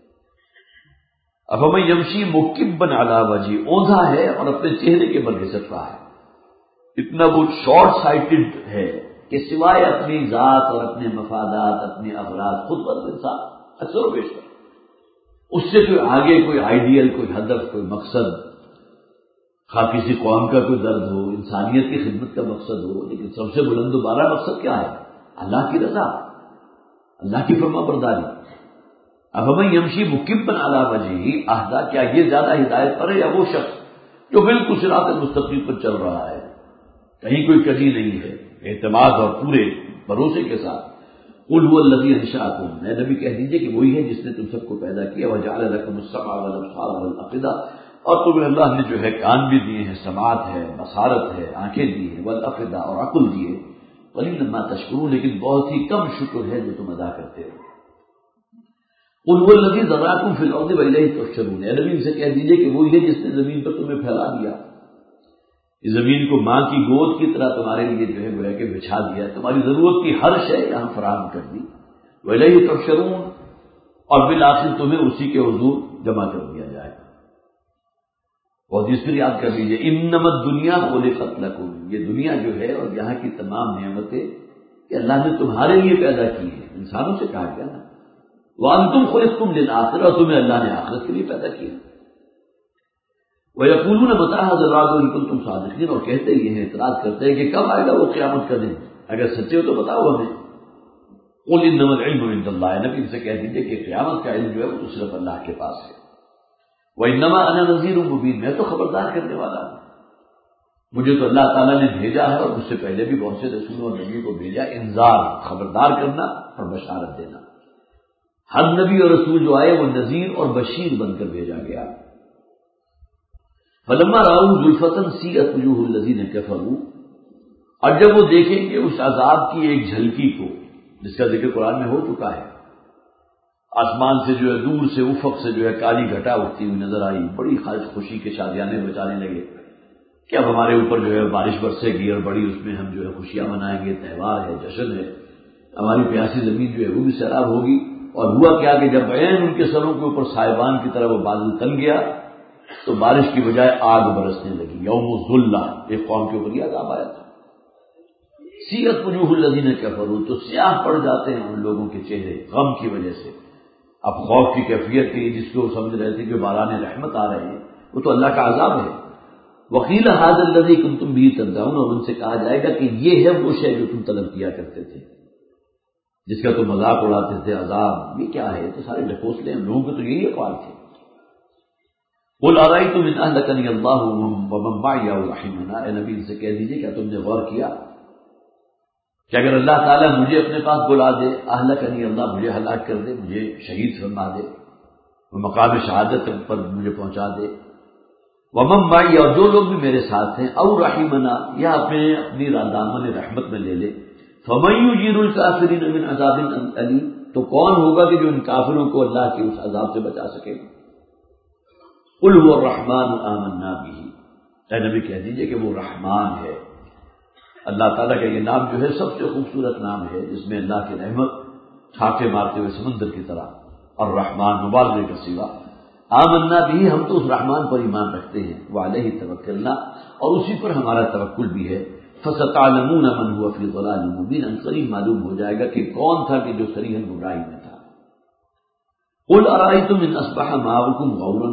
افمن یمشی مکبا علی وجہہ، اوندھا ہے اور اپنے چہرے کے بل گھسٹ رہا ہے، اتنا وہ شارٹ سائٹڈ ہے کہ سوائے اپنی ذات اور اپنے مفادات، اپنے اغراض، خود پر انسان اکثر و بیشتر اس سے کوئی آگے کوئی آئیڈیل، کوئی ہدف، کوئی مقصد، خواہ کسی قوم کا کوئی درد ہو، انسانیت کی خدمت کا مقصد ہو، لیکن سب سے بلند و بالا مقصد کیا ہے؟ اللہ کی رضا، اللہ کی فرما برداری۔ اب ہمیں یمشی مکبن علی وجہہ اہدیٰ، کیا یہ زیادہ ہدایت پر ہے یا وہ شخص جو بالکل صراط مستقیم پر چل رہا ہے، کہیں کوئی کجی نہیں ہے، اعتماد اور پورے بھروسے کے ساتھ۔ قل هو الذی انشأکم، اے نبی کہہ دیجئے کہ وہی ہے جس نے تم سب کو پیدا کیا، وجعل لکم السمع والابصار والافئدہ، اور تمہیں اللہ نے جو ہے کان بھی دیے ہیں، سماعت ہے، بصارت ہے، آنکھیں دی ہیں، والافئدہ اور عقل دیے، قلیلا ما تشکرون، لیکن بہت ہی کم شکر ہے جو تم ادا کرتے ہو۔ قل هو الذی ذراکم فی الارض والیہ تحشرون، اے نبی ان سے کہہ دیجئے کہ وہی ہے جس نے زمین پر تمہیں پھیلا دیا، اس زمین کو ماں کی گود کی طرح تمہارے لیے جو ہے گویا کہ بچھا دیا، تمہاری ضرورت کی ہر شے یہاں فراہم کر دی، وَإِلَيْهِ تُحْشَرُونَ، اور بالآخر تمہیں اسی کے حضور جمع کر دیا جائے گا۔ اور جس پر یاد کر لیجیے، انما الدنیا خلقت لکم، یہ دنیا جو ہے اور یہاں کی تمام نعمتیں کہ اللہ نے تمہارے لیے پیدا کی ہیں، انسانوں سے کہا گیا نا، وَأَنْتُمْ خُلِقْتُمْ لِلْآخِرَةِ، اور تمہیں اللہ نے آخرت کے لیے پیدا کیا۔ وَيَقُولُونَ مَتَىٰ هَٰذَا الْوَعْدُ إِن كُنتُمْ صَادِقِينَ، اور کہتے یہ ہیں، اعتراض کرتے ہیں کہ کب آئے گا وہ قیامت کا دن، اگر سچے ہو تو بتاؤ ہمیں۔ قُلْ إِنَّمَا الْعِلْمُ عِندَ اللَّهِ، نبی ان سے کہہ دیجیے کہ قیامت کا علم جو ہے وہ تو صرف اللہ کے پاس ہے۔ وَإِنَّمَا أَنَا نَذِيرٌ مُّبِينٌ، میں تو خبردار کرنے والا ہوں، مجھے تو اللہ تعالیٰ نے بھیجا ہے، اور مجھ سے پہلے بھی بہت سے رسولوں اور نبیوں کو بھیجا، انذار، خبردار کرنا اور بشارت دینا۔ ہر نبی اور رسول جو آئے وہ نذیر اور بشیر بن کر بھیجا گیا۔ فَلَمَّا رَأَوْا زُلْفَةً سِیئَتْ وُجُوهُ الَّذِینَ کَفَرُوا، اور جب وہ دیکھیں گے اس عذاب کی ایک جھلکی کو، جس کا ذکر قرآن میں ہو چکا ہے، آسمان سے جو ہے دور سے افق سے جو ہے کالی گھٹا اٹھتی ہوئی نظر آئی، بڑی خالص خوشی کے شادیانے بچانے لگے کہ اب ہمارے اوپر جو ہے بارش برسے گی اور بڑی اس میں ہم جو ہے خوشیاں منائیں گے، تہوار ہے، جشن ہے، ہماری پیاسی زمین جو ہے وہ بھی سیراب ہوگی۔ اور ہوا کیا کہ جب عین ان کے سروں کے اوپر صاحبان کی طرح وہ بادل تن گیا تو بارش کی بجائے آگ برسنے لگی۔ یوم الظلہ ایک قوم کے اوپر یہ عذاب آیا تھا۔ سیئت وجوہ الذین کفروا، تو سیاہ پڑ جاتے ہیں ان لوگوں کے چہرے غم کی وجہ سے۔ اب خوف کی کیفیت تھی جس کو سمجھ رہے تھے کہ باران رحمت آ رہے ہیں، وہ تو اللہ کا عذاب ہے۔ وقیل ھذا الذی کنتم بہ تدعون، اور ان سے کہا جائے گا کہ یہ ہے وہ شے جو تم طلب کیا کرتے تھے، جس کا تم مذاق اڑاتے تھے، عذاب، یہ کیا ہے؟ تو سارے ڈھکوسلے ہیں، لوگوں کے تو یہی اقوال تھے۔ قل ارأیتم ان اہلکنی اللہ ومن معی او رحمنا، اے نبی ان سے کہہ دیجیے کیا تم نے غور کیا کہ اگر اللہ تعالیٰ مجھے اپنے پاس بلا دے، اہلکنی اللہ مجھے ہلاک کر دے، مجھے شہید فرما دے، وہ مقام شہادت پر مجھے پہنچا دے، ومن معی، اور جو لوگ بھی میرے ساتھ ہیں، او رحمنا، یا اپنے اپنی دامن رحمت میں لے لے، فمن یجیر الکافرین من عذاب علیم، تو کون ہوگا کہ جو ان کافروں کو اللہ کے اس عذاب سے بچا سکے؟ قل هو الرحمن آمنا به، اے نبی کہہ دیجئے کہ وہ رحمان ہے۔ اللہ تعالیٰ کا یہ نام جو ہے سب سے خوبصورت نام ہے، جس میں اللہ کی رحمت چھاپے مارتے ہوئے سمندر کی طرح، اور رحمان مبالغے کا صیغہ۔ آمنا به، ہم تو اس رحمان پر ایمان رکھتے ہیں، وعلیہ توکلنا، اور اسی پر ہمارا توکل بھی ہے۔ فستعلمون من هو فی ضلال مبین، ان قریب معلوم ہو جائے گا کہ کون تھا کہ جو صریحا گمراہی میں تھا۔ قل ارأیتم ان اصبح ماؤکم غورا،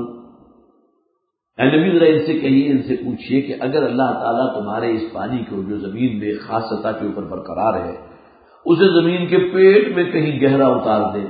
اے نبی ذرا ان سے کہیے، ان سے پوچھئے کہ اگر اللہ تعالیٰ تمہارے اس پانی کو جو زمین میں خاص سطح کے اوپر برقرار ہے، اسے زمین کے پیٹ میں کہیں گہرا اتار دے،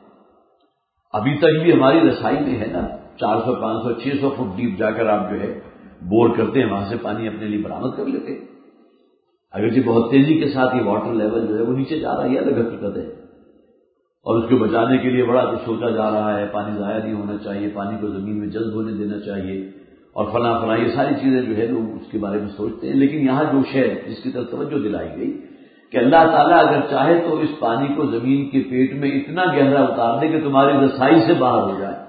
ابھی تک بھی ہماری رسائی میں ہے نا، چار سو پانچ سو چھ سو فٹ ڈیپ جا کر آپ جو ہے بور کرتے ہیں، وہاں سے پانی اپنے لیے برآمد کر لیتے ہیں، اگرچہ بہت تیزی کے ساتھ یہ واٹر لیول جو ہے وہ نیچے جا رہا ہے، الگ حقیقت ہے، اور اس کو بچانے کے لیے بڑا کچھ سوچا جا رہا ہے، پانی ضائع نہیں ہونا چاہیے، پانی کو زمین میں جذب ہونے دینا چاہیے، اور فلاں فلاں یہ ساری چیزیں جو ہے لوگ اس کے بارے میں سوچتے ہیں۔ لیکن یہاں جو شے جس کی طرف توجہ دلائی گئی کہ اللہ تعالیٰ اگر چاہے تو اس پانی کو زمین کے پیٹ میں اتنا گہرا اتار دے کہ تمہاری رسائی سے باہر ہو جائے۔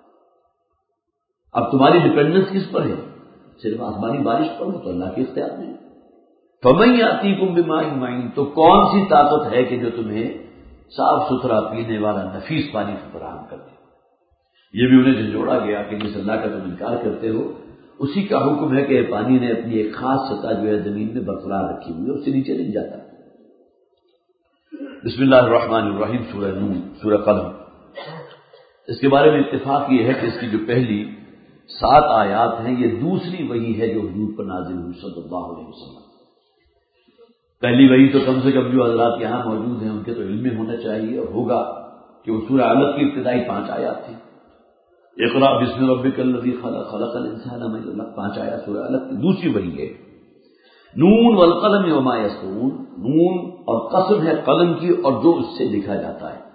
اب تمہاری ڈپینڈنس کس پر ہے؟ صرف آسمانی بارش پر، ہو تو اللہ کے اختیار میں۔ فَمَن يَأْتِيكُم بِمَاءٍ مَّعِينٍ، تو کون سی طاقت ہے کہ جو تمہیں صاف ستھرا پینے والا نفیس پانی فراہم کر دے؟ یہ بھی انہیں جھنجھوڑا گیا کہ جس اللہ کا تم انکار کرتے ہو اسی کا حکم ہے کہ پانی نے اپنی ایک خاص سطح جو ہے زمین میں برقرار رکھی ہوئی ہے، اس سے نیچے نہیں جاتا۔ بسم اللہ الرحمن الرحیم، سورہ نون، سورہ قلم۔ اس کے بارے میں اتفاق یہ ہے کہ اس کی جو پہلی سات آیات ہیں یہ دوسری وحی ہے جو حضور پر نازل ہوئی صلی اللہ علیہ وسلم. پہلی وحی تو کم سے کم جو حضرات یہاں موجود ہیں ان کے تو علم میں ہونا چاہیے اور ہوگا کہ وہ سورہ علق کی ابتدائی پانچ آیات تھی. اقرأ بسم ربک الذی خلق خلق الانسان من علق، پانچ آیات سورہ علق کی دوسری وحی ہے. نون والقلم وما یسطرون، نون اور قسم ہے قلم کی اور جو اس سے لکھا جاتا ہے.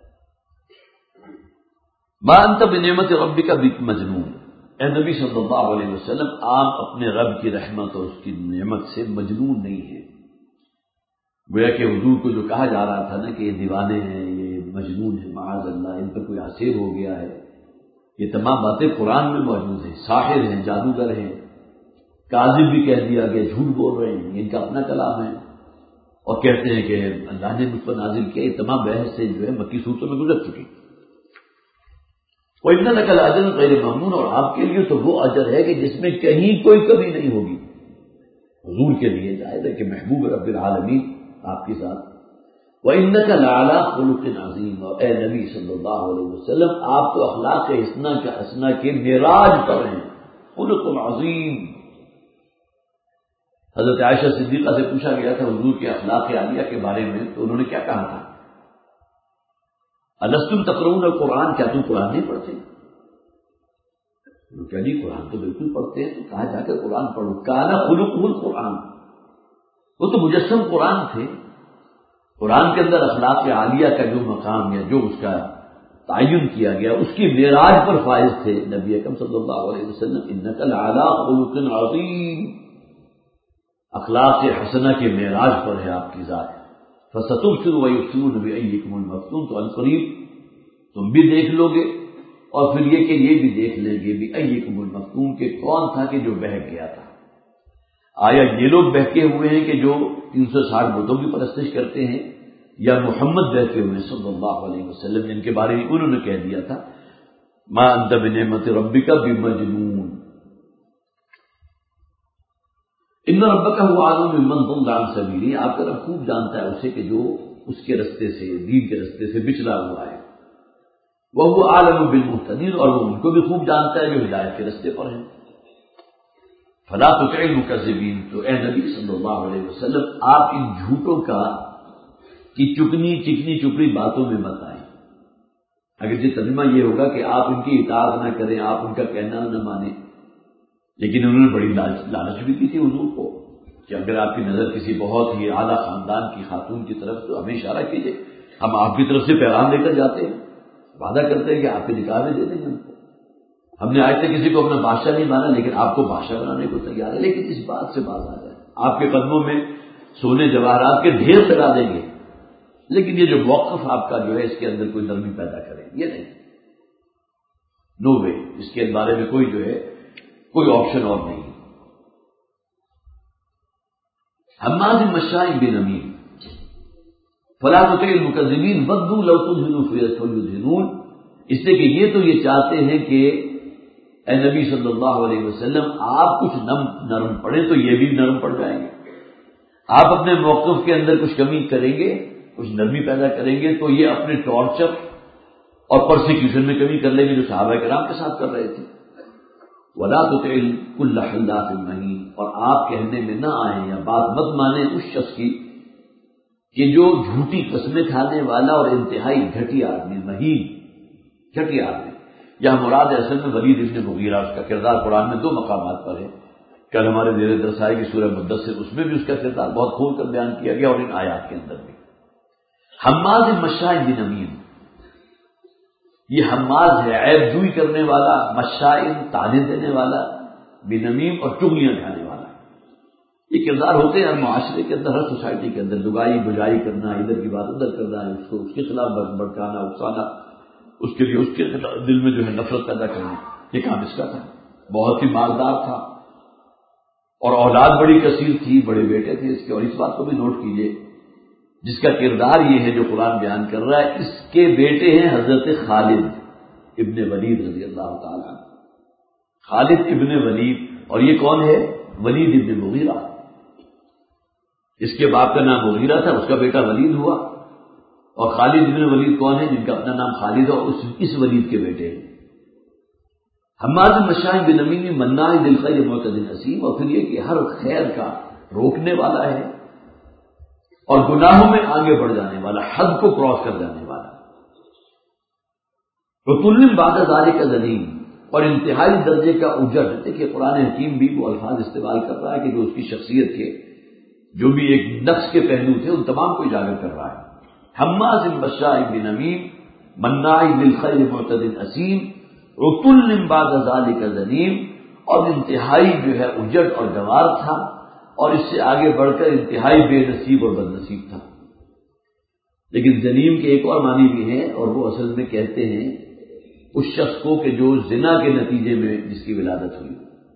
ما انت بنعمت ربک بمجنون، اے نبی صلی اللہ علیہ وسلم آپ اپنے رب کی رحمت اور اس کی نعمت سے مجنون نہیں ہیں. گویا کہ حضور کو جو کہا جا رہا تھا نا کہ یہ دیوانے ہیں، یہ مجنون ہیں، معاذ اللہ ان پر کوئی عصیر ہو گیا ہے، یہ تمام باتیں قرآن میں موجود ہیں. ساحر ہیں، جادوگر ہیں، کاذب بھی کہہ دیا گیا، جھوٹ بول رہے ہیں، ان کا اپنا کلام ہے اور کہتے ہیں کہ اللہ نے مجھ پر نازل کیا. یہ تمام بحث سے جو ہے مکی صورتوں میں گزر چکی. وَإِنَّ لَكَ لَأَجْرًا غَيْرَ مَمْنُونٍ، اور آپ کے لیے تو وہ اجر ہے کہ جس میں کہیں کوئی کمی نہیں ہوگی. حضور کے لیے جائز ہے کہ محبوب رب العالمین آپ کے ساتھ. وَإِنَّكَ لَعَلَىٰ خُلُقٍ عَظِيمٍ، اور اے نبی صلی اللہ علیہ وسلم آپ تو اخلاق حسنہ کا حسنہ کے معراج پر ہیں. خلق عظیم. حضرت عائشہ صدیقہ سے پوچھا گیا تھا حضور کے اخلاق عالیہ کے بارے میں تو انہوں نے کیا کہا تھا؟ الستم تقرؤون القرآن، کیا تم قرآن نہیں پڑھتے؟ کیا نہیں، قرآن تو بالکل پڑھتے ہیں. تو کہا جا کے قرآن پڑھو. کان خلقہ القرآن، وہ تو مجسم قرآن تھے. قرآن کے اندر اخلاق عالیہ کا جو مقام ہے، جو اس کا تعین کیا گیا، اس کی معراج پر فائز تھے نبی اکرم صلی اللہ علیہ وسلم. انک لعلی خلق عظیم، اخلاق حسنہ کے معراج پر ہے آپ کی ذات. فستبصر ویبصرون بأیکم المفتون، تو عنقریب تم بھی دیکھ لو گے اور پھر یہ کہ یہ بھی دیکھ لیں گے بأیکم المفتون کہ کون تھا کہ جو بہک گیا تھا. آیا یہ لوگ بہکے ہوئے ہیں کہ جو تین سو ساٹھ بتوں کی پرستش کرتے ہیں، یا محمد بہکے ہوئے صلی اللہ علیہ وسلم جن کے بارے میں انہوں نے کہہ دیا تھا ما انت بنعمت ربک بمجنون. ان ربک هو اعلم بمن ضل عن سبیلہ، آپ کا رب خوب جانتا ہے اسے کہ جو اس کے رستے سے، دین کے رستے سے بچلا ہوا ہے. وهو اعلم بالمهتدین، اور وہ ان کو بھی خوب جانتا ہے جو ہدایت کے رستے پر ہیں. فلا تطع المکذبین، تو اے نبی صلی اللہ علیہ وسلم آپ ان جھوٹوں کا کی چکنی چکنی چپڑی باتوں میں مت آئیں. اگر یہ ترجمہ یہ ہوگا کہ آپ ان کی اطاعت نہ کریں، آپ ان کا کہنا نہ مانیں. لیکن انہوں نے بڑی لالچ بھی کی تھی حضور کو کہ اگر آپ کی نظر کسی بہت ہی اعلیٰ خاندان کی خاتون کی طرف تو ہمیں اشارہ کیجیے، ہم آپ کی طرف سے پیغام لے کر جاتے ہیں، وعدہ کرتے ہیں کہ آپ کے نکاح میں دے دیں گے ہم کو. ہم نے آج تک کسی کو اپنا بادشاہ نہیں مانا، لیکن آپ کو بادشاہ بنانے کو تیار ہے. لیکن اس بات سے باز آ جائے، آپ کے قدموں میں سونے جواہرات کے ڈھیر لگا دیں گے، لیکن یہ جو موقف آپ کا جو ہے اس کے اندر کوئی نرمی پیدا کرے، یہ نہیں، نو وے. اس کے بارے میں کوئی جو ہے کوئی آپشن اور نہیں. حماد مشاء بنمیم فلا تطع المکذبین ودوا لو تدہن فیدہنون، اس لیے کہ یہ تو یہ چاہتے ہیں کہ اے نبی صلی اللہ علیہ وسلم آپ کچھ نرم پڑیں تو یہ بھی نرم پڑ جائیں گے. آپ اپنے موقف کے اندر کچھ کمی کریں گے، کچھ نرمی پیدا کریں گے تو یہ اپنے ٹارچر اور پرسیکیوشن میں کمی کر لیں گے جو صحابہ کرام کے ساتھ کر رہے تھے. وَلَا تُطِعِ كُلَّ حَلَّافٍ مَّهِينٍ، اور آپ کہنے میں نہ آئیں یا بات مت مانیں اس شخص کی کہ جو جھوٹی قسمیں کھانے والا اور انتہائی گھٹیا آدمی، مہین گھٹیا آدمی. یہاں مراد اصل میں ولید ابن مغیرہ، اس کا کردار قرآن میں دو مقامات پر ہے. کل ہمارے زیر درس آئے کی سورہ مدثر، اس میں بھی اس کا کردار بہت کھول کر بیان کیا گیا اور ان آیات کے اندر بھی. حماد مشاء بنمیم، یہ حماد ہے عیب جوئی کرنے والا، مشائن تانے دینے والا، بنمیم اور چغلیاں کھانے والا. یہ کردار ہوتے ہیں ہر معاشرے کے اندر، ہر سوسائٹی کے اندر. دگائی بجائی کرنا، ادھر کی بات ادھر کرنا، اس کو اس کے خلاف بھڑکانا، اکسانا، اس کے لیے اس کے دل میں جو ہے نفرت پیدا کرنا، یہ کام اس کا تھا. بہت ہی مالدار تھا اور اولاد بڑی کثیر تھی، بڑے بیٹے تھے اس کے. اور اس بات کو بھی نوٹ کیجئے، جس کا کردار یہ ہے جو قرآن بیان کر رہا ہے، اس کے بیٹے ہیں حضرت خالد ابن ولید رضی اللہ تعالیٰ. خالد ابن ولید، اور یہ کون ہے؟ ولید ابن مغیرہ. اس کے باپ کا نام مغیرہ تھا، اس کا بیٹا ولید ہوا. اور خالد بن ولید کون ہے؟ جن کا اپنا نام خالد ہے اور اس, اس ولید کے بیٹے ہیں. حماد مشاء بنمیم مناع للخیر معتد اثیم. اور پھر یہ کہ ہر خیر کا روکنے والا ہے اور گناہوں میں آگے بڑھ جانے والا، حد کو کراس کر جانے والا. عتل بعد ذلک زنیم، اور انتہائی درجے کا اجڑ. دیکھیے قرآن حکیم بھی وہ الفاظ استعمال کر رہا ہے کہ جو اس کی شخصیت کے جو بھی ایک نقص کے پہلو تھے ان تمام کو اجاگر کر رہا ہے. حماد مشاء بنمیم مناع للخیر معتد اثیم عتل بعد ذلک زنیم. اور انتہائی جو ہے اجڑ اور گوار تھا، اور اس سے آگے بڑھ کر انتہائی بے نصیب اور بد نصیب تھا. لیکن زنیم کے ایک اور معنی بھی ہیں، اور وہ اصل میں کہتے ہیں اس شخص کو کہ جو زنا کے نتیجے میں جس کی ولادت ہوئی،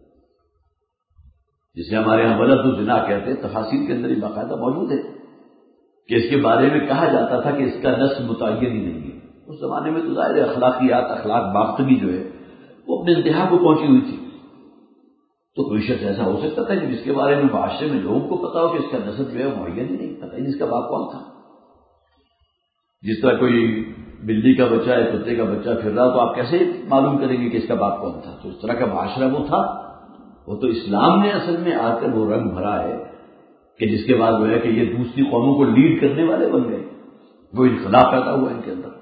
جسے ہمارے یہاں ولد الزنا کہتے ہیں. تفاصیل کے اندر یہ باقاعدہ موجود ہے کہ اس کے بارے میں کہا جاتا تھا کہ اس کا نسل متعین ہی نہیں ہے. اس زمانے میں تو ظاہر اخلاقیات، اخلاق باختگی جو ہے وہ اپنے انتہا کو پہنچی ہوئی تھی. تو کوئی شخص ایسا ہو سکتا تھا کہ جس کے بارے میں معاشرے میں لوگوں کو پتا ہو کہ اس کا نسب جو ہے معین ہی نہیں، پتہ ہی نہیں اس کا باپ کون تھا. جس طرح کوئی بلی کا بچہ ہے، کتے کا بچہ پھر رہا تو آپ کیسے معلوم کریں گے کہ اس کا باپ کون تھا؟ تو اس طرح کا معاشرہ وہ تھا. وہ تو اسلام نے اصل میں آ کر وہ رنگ بھرا ہے کہ جس کے بعد وہ ہے کہ یہ دوسری قوموں کو لیڈ کرنے والے بن گئے. وہ انقلاب پیدا ہوا ان کے اندر.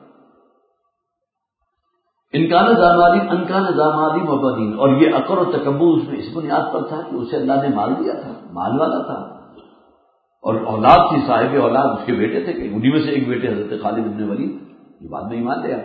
انکان زامادی انکان زامادی مبادین. اور یہ عقر و تکبر اس میں اس بنیاد پر تھا کہ اسے اللہ نے مال دیا تھا، مال والا تھا، اور اولاد تھی، صاحب اولاد اس کے بیٹے تھے. کہ انہی میں سے ایک بیٹے حضرت خالد بن ولید یہ بعد میں ایمان لیا.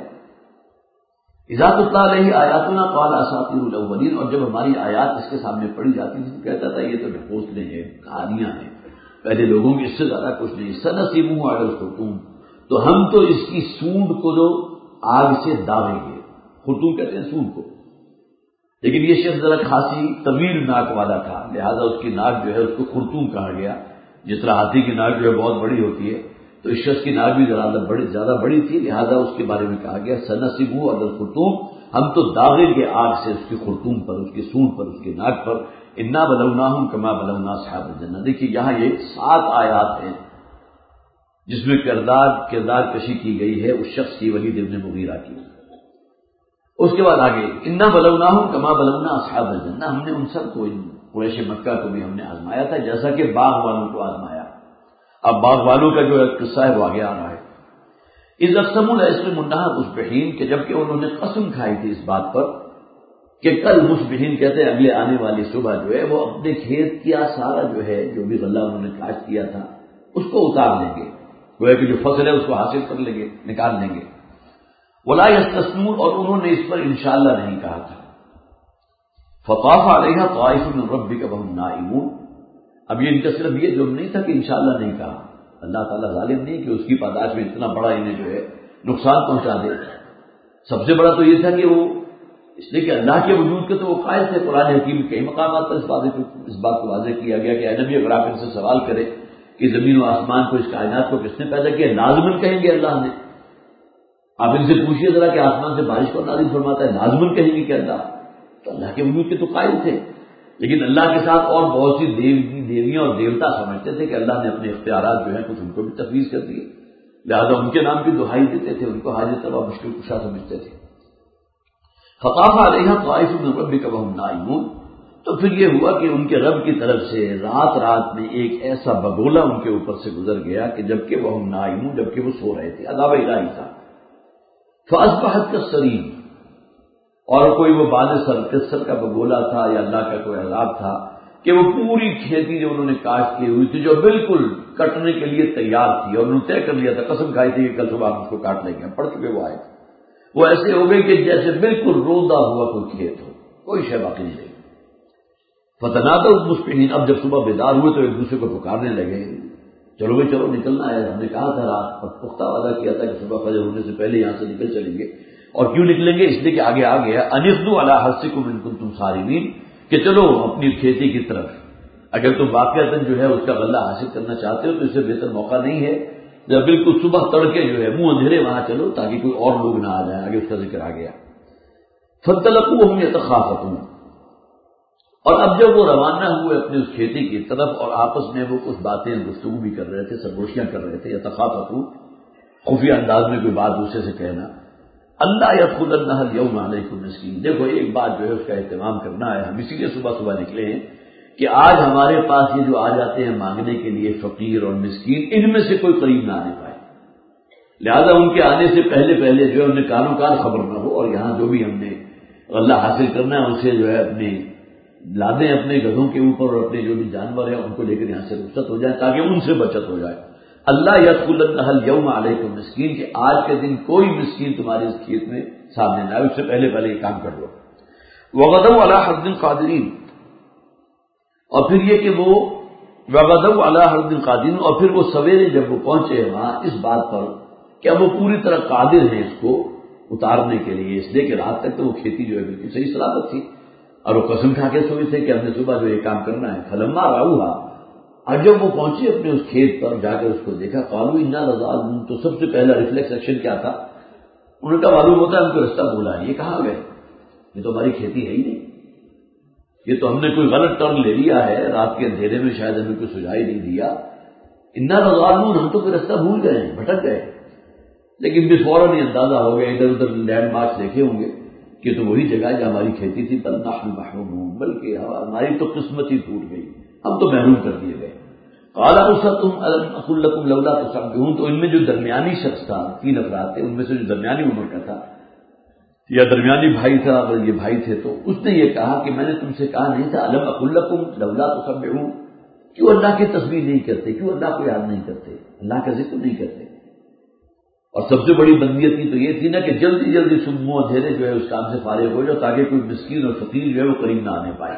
اذا تتلی علیہ آیاتنا قال اساطیر الاولین. اور جب ہماری آیات اس کے سامنے پڑھی جاتی تھی کہتا تھا یہ تو ڈھکوسلے ہیں، کہانیاں ہیں، پہلے لوگوں کی اس سے زیادہ کچھ نہیں. سنسیمہ علی الخرطوم. تو ہم تو اس کی سونڈ کو جو آگ سے داغیں گے. خرطوم کہتے ہیں سونڈ کو. لیکن یہ شخص ذرا خاصی طویل ناک والا تھا، لہذا اس کی ناک جو ہے اس کو خرطوم کہا گیا. جس طرح ہاتھی کی ناک جو ہے بہت بڑی ہوتی ہے تو اس شخص کی ناک بھی زیادہ بڑی زیادہ بڑی تھی، لہذا اس کے بارے میں کہا گیا سنسبہ علی الخرطوم. ہم تو داغیں گے آگ سے اس کی خرطوم پر، اس کی سونڈ پر، اس کی ناک پر. انا بلوناہم کما بلونا اصحاب الجنہ. دیکھیے یہاں یہ سات آیات ہیں جس میں کردار کردار کشی کی گئی ہے اس شخص کی، ولید ابن مغیرہ کی. اس کے بعد آگے انا بلوناہم کما بلونا اصحاب الجنہ. ہم نے ان سب کو، قریش مکہ کو بھی ہم نے آزمایا تھا جیسا کہ باغ والوں کو آزمایا. اب باغ والوں کا جو قصہ ہے وہ آگے آ رہا ہے. اذ اقسموا ليصرموا النهار مصبحين. کہ جبکہ انہوں نے قسم کھائی تھی اس بات پر کہ کل مصبحین کہتے ہیں اگلے آنے والی صبح جو ہے وہ اپنے کھیت کیا سارا جو ہے جو بھی غلہ انہوں نے کاشت کیا تھا اس کو اتار لیں گے، گویا کہ جو فصل ہے اس کو حاصل کر لیں گے، نکال لیں گے. ولا يستثنون. اور انہوں نے اس پر انشاءاللہ نہیں کہا تھا. فطاف علیہا طائف من ربک وهم نائمون. اب یہ ان کا صرف یہ جرم نہیں تھا کہ انشاءاللہ نہیں کہا. اللہ تعالیٰ ظالم نہیں کہ اس کی پاداش میں اتنا بڑا انہیں جو ہے نقصان پہنچا دے. سب سے بڑا تو یہ تھا کہ وہ اس لیے کہ اللہ کے وجود کے تو وہ قائل تھے. قرآن حکیم کئی مقامات پر اس بات اس بات کو واضح کیا گیا کہ اے نبی اگر آپ ان سے سوال کریں کہ زمین و آسمان کو، اس کائنات کو کس نے پیدا کیا، لازمن کہیں گے اللہ نے. آپ ان سے پوچھیے ذرا کہ آسمان سے بارش کو نازل فرماتا ہے، لازمن کہیں گے کہ اللہ. تو اللہ کے وجود کے تو قائل تھے، لیکن اللہ کے ساتھ اور بہت سی دیوی دیویاں اور دیوتا سمجھتے تھے کہ اللہ نے اپنے اختیارات جو ہیں کچھ ان کو بھی تفویض کر دیے، لہٰذا ان کے نام کی دہائی دیتے تھے، ان کو حاجت روا مشکل کشا سمجھتے تھے. فطاف علیہا طائف من ربک وهم نائمون. تو پھر یہ ہوا کہ ان کے رب کی طرف سے رات رات میں ایک ایسا بگولا ان کے اوپر سے گزر گیا کہ جبکہ وہ نائمون، جبکہ وہ سو رہے تھے، عذاب الہی تھا. فاصبحت کالصریم. اور کوئی وہ بعد سر کا بگولا تھا یا اللہ کا کوئی عذاب تھا کہ وہ پوری کھیتی جو انہوں نے کاشت کی ہوئی تھی جو بالکل کٹنے کے لیے تیار تھی اور انہوں نے طے کر لیا تھا، قسم کھائی تھی کہ کل صبح ہم اس کو کاٹ لیں گے، پڑ چکے وہ آئے، وہ ایسے ہو گئے کہ جیسے بالکل رودا ہوا کوئی کھیت ہو، کوئی شے باقی نہیں رہی. فتنادوا مصبحین. اب جب صبح بیدار ہوئے تو ایک دوسرے کو پکارنے لگے، چلو بھائی چلو نکلنا ہے، ہم نے کہا تھا رات پر پختہ وعدہ کیا تھا کہ صبح فجر ہونے سے پہلے یہاں سے نکل چلیں گے. اور کیوں نکلیں گے؟ اس لیے کہ آگے آ گیا انفدوا علی حرثکم ان کنتم صارمین، کہ چلو اپنی کھیتی کی طرف، اگر تم واقعتاً جو ہے اس کا غلہ حاصل کرنا چاہتے ہو تو اس سے بہتر موقع نہیں ہے جب بالکل صبح تڑکے جو ہے منہ اندھیرے وہاں چلو تاکہ کوئی اور لوگ نہ آ جائیں. آگے اس کا ذکر آ گیا. فانطلقوا یتخافتون. اور اب جب وہ روانہ ہوئے اپنی اس کھیتی کی طرف اور آپس میں وہ کچھ باتیں گفتگو بھی کر رہے تھے، سرگوشیاں کر رہے تھے. یتخافتون خفیہ انداز میں کوئی بات دوسرے سے کہنا. اللہ یدخلنہ الیوم علیکم مسکین. دیکھو ایک بات جو ہے اس کا اہتمام کرنا ہے. ہم اسی لیے صبح صبح نکلے ہیں کہ آج ہمارے پاس یہ جو آ جاتے ہیں مانگنے کے لیے فقیر اور مسکین، ان میں سے کوئی قریب نہ آنے پائے. لہذا ان کے آنے سے پہلے پہلے جو ہے انہیں کانوں کان خبر نہ ہو، اور یہاں جو بھی ہم نے غلہ حاصل کرنا ہے اسے جو ہے اپنے لادیں اپنے گدھوں کے اوپر، اور اپنے جو بھی جانور ہیں ان کو لے کر یہاں سے رخصت ہو جائیں تاکہ ان سے بچت ہو جائے. اللہ یدخلنہ الیوم علیکم مسکین، کہ آج کے دن کوئی مسکین تمہارے اس کھیت میں سامنے نہ آئے، اس سے پہلے پہلے یہ کام کر لو. وغدوا علی حرد قادرین، اور پھر یہ کہ وہ وغدوا علی حرد قادرین، اور پھر وہ سویرے جب وہ پہنچے وہاں اس بات پر کہ اب وہ پوری طرح قادر ہیں اس کو اتارنے کے لیے، اس لیے کہ رات تک تو وہ کھیتی جو ہے بالکل صحیح سلامت تھی، اور وہ قسم کھا کے سوئے تھے کہ ہم نے صبح جو یہ کام کرنا ہے. فلما رأوہا، اور جب وہ پہنچے اپنے اس کھیت پر جا کر اس کو دیکھا، قالوا انا لضالون، تو سب سے پہلا ریفلیکس ایکشن کیا تھا؟ انہوں نے کہا معلوم ہوتا ہے ہم کو رستہ بھولا ہے، یہ کہاں گئے، یہ تو ہماری کھیتی ہے ہی نہیں، یہ تو ہم نے کوئی غلط ٹرن لے لیا ہے، رات کے اندھیرے میں شاید ہمیں کوئی سجائی نہیں دیا. انا لضالون، ہم تو کوئی رستہ بھول گئے ہیں، بھٹک گئے. لیکن بھی فوراً یہ اندازہ ہو گیا، ادھر ادھر لینڈ مارکس دیکھے ہوں گے کہ تو وہی جگہ جو ہماری کھیتی تھی. بل نحن محرومون، بلکہ ہماری تو قسمت ہی ٹوٹ گئی، ہم تو محروم کر دیے گئے. قال اوسطهم الم اقل لكم لولا تسبحون، تو ان میں جو درمیانی شخص تھا، تین افراد تھے، ان میں سے جو درمیانی عمر کا تھا یا درمیانی بھائی تھا، اگر یہ بھائی تھے تو اس نے یہ کہا کہ میں نے تم سے کہا نہیں تھا الم اقل لكم لولا تسبحون، کیوں اللہ کی تسبیح نہیں کرتے، کیوں اللہ کو یاد نہیں کرتے، اللہ کا ذکر نہیں کرتے. اور سب سے بڑی بدنیتی تو یہ تھی نا کہ جلدی جلدی صبح اندھیرے جو ہے اس کام سے فارغ ہو جاؤ تاکہ کوئی مسکین اور فقیر جو ہے وہ قریب نہ آنے پائے.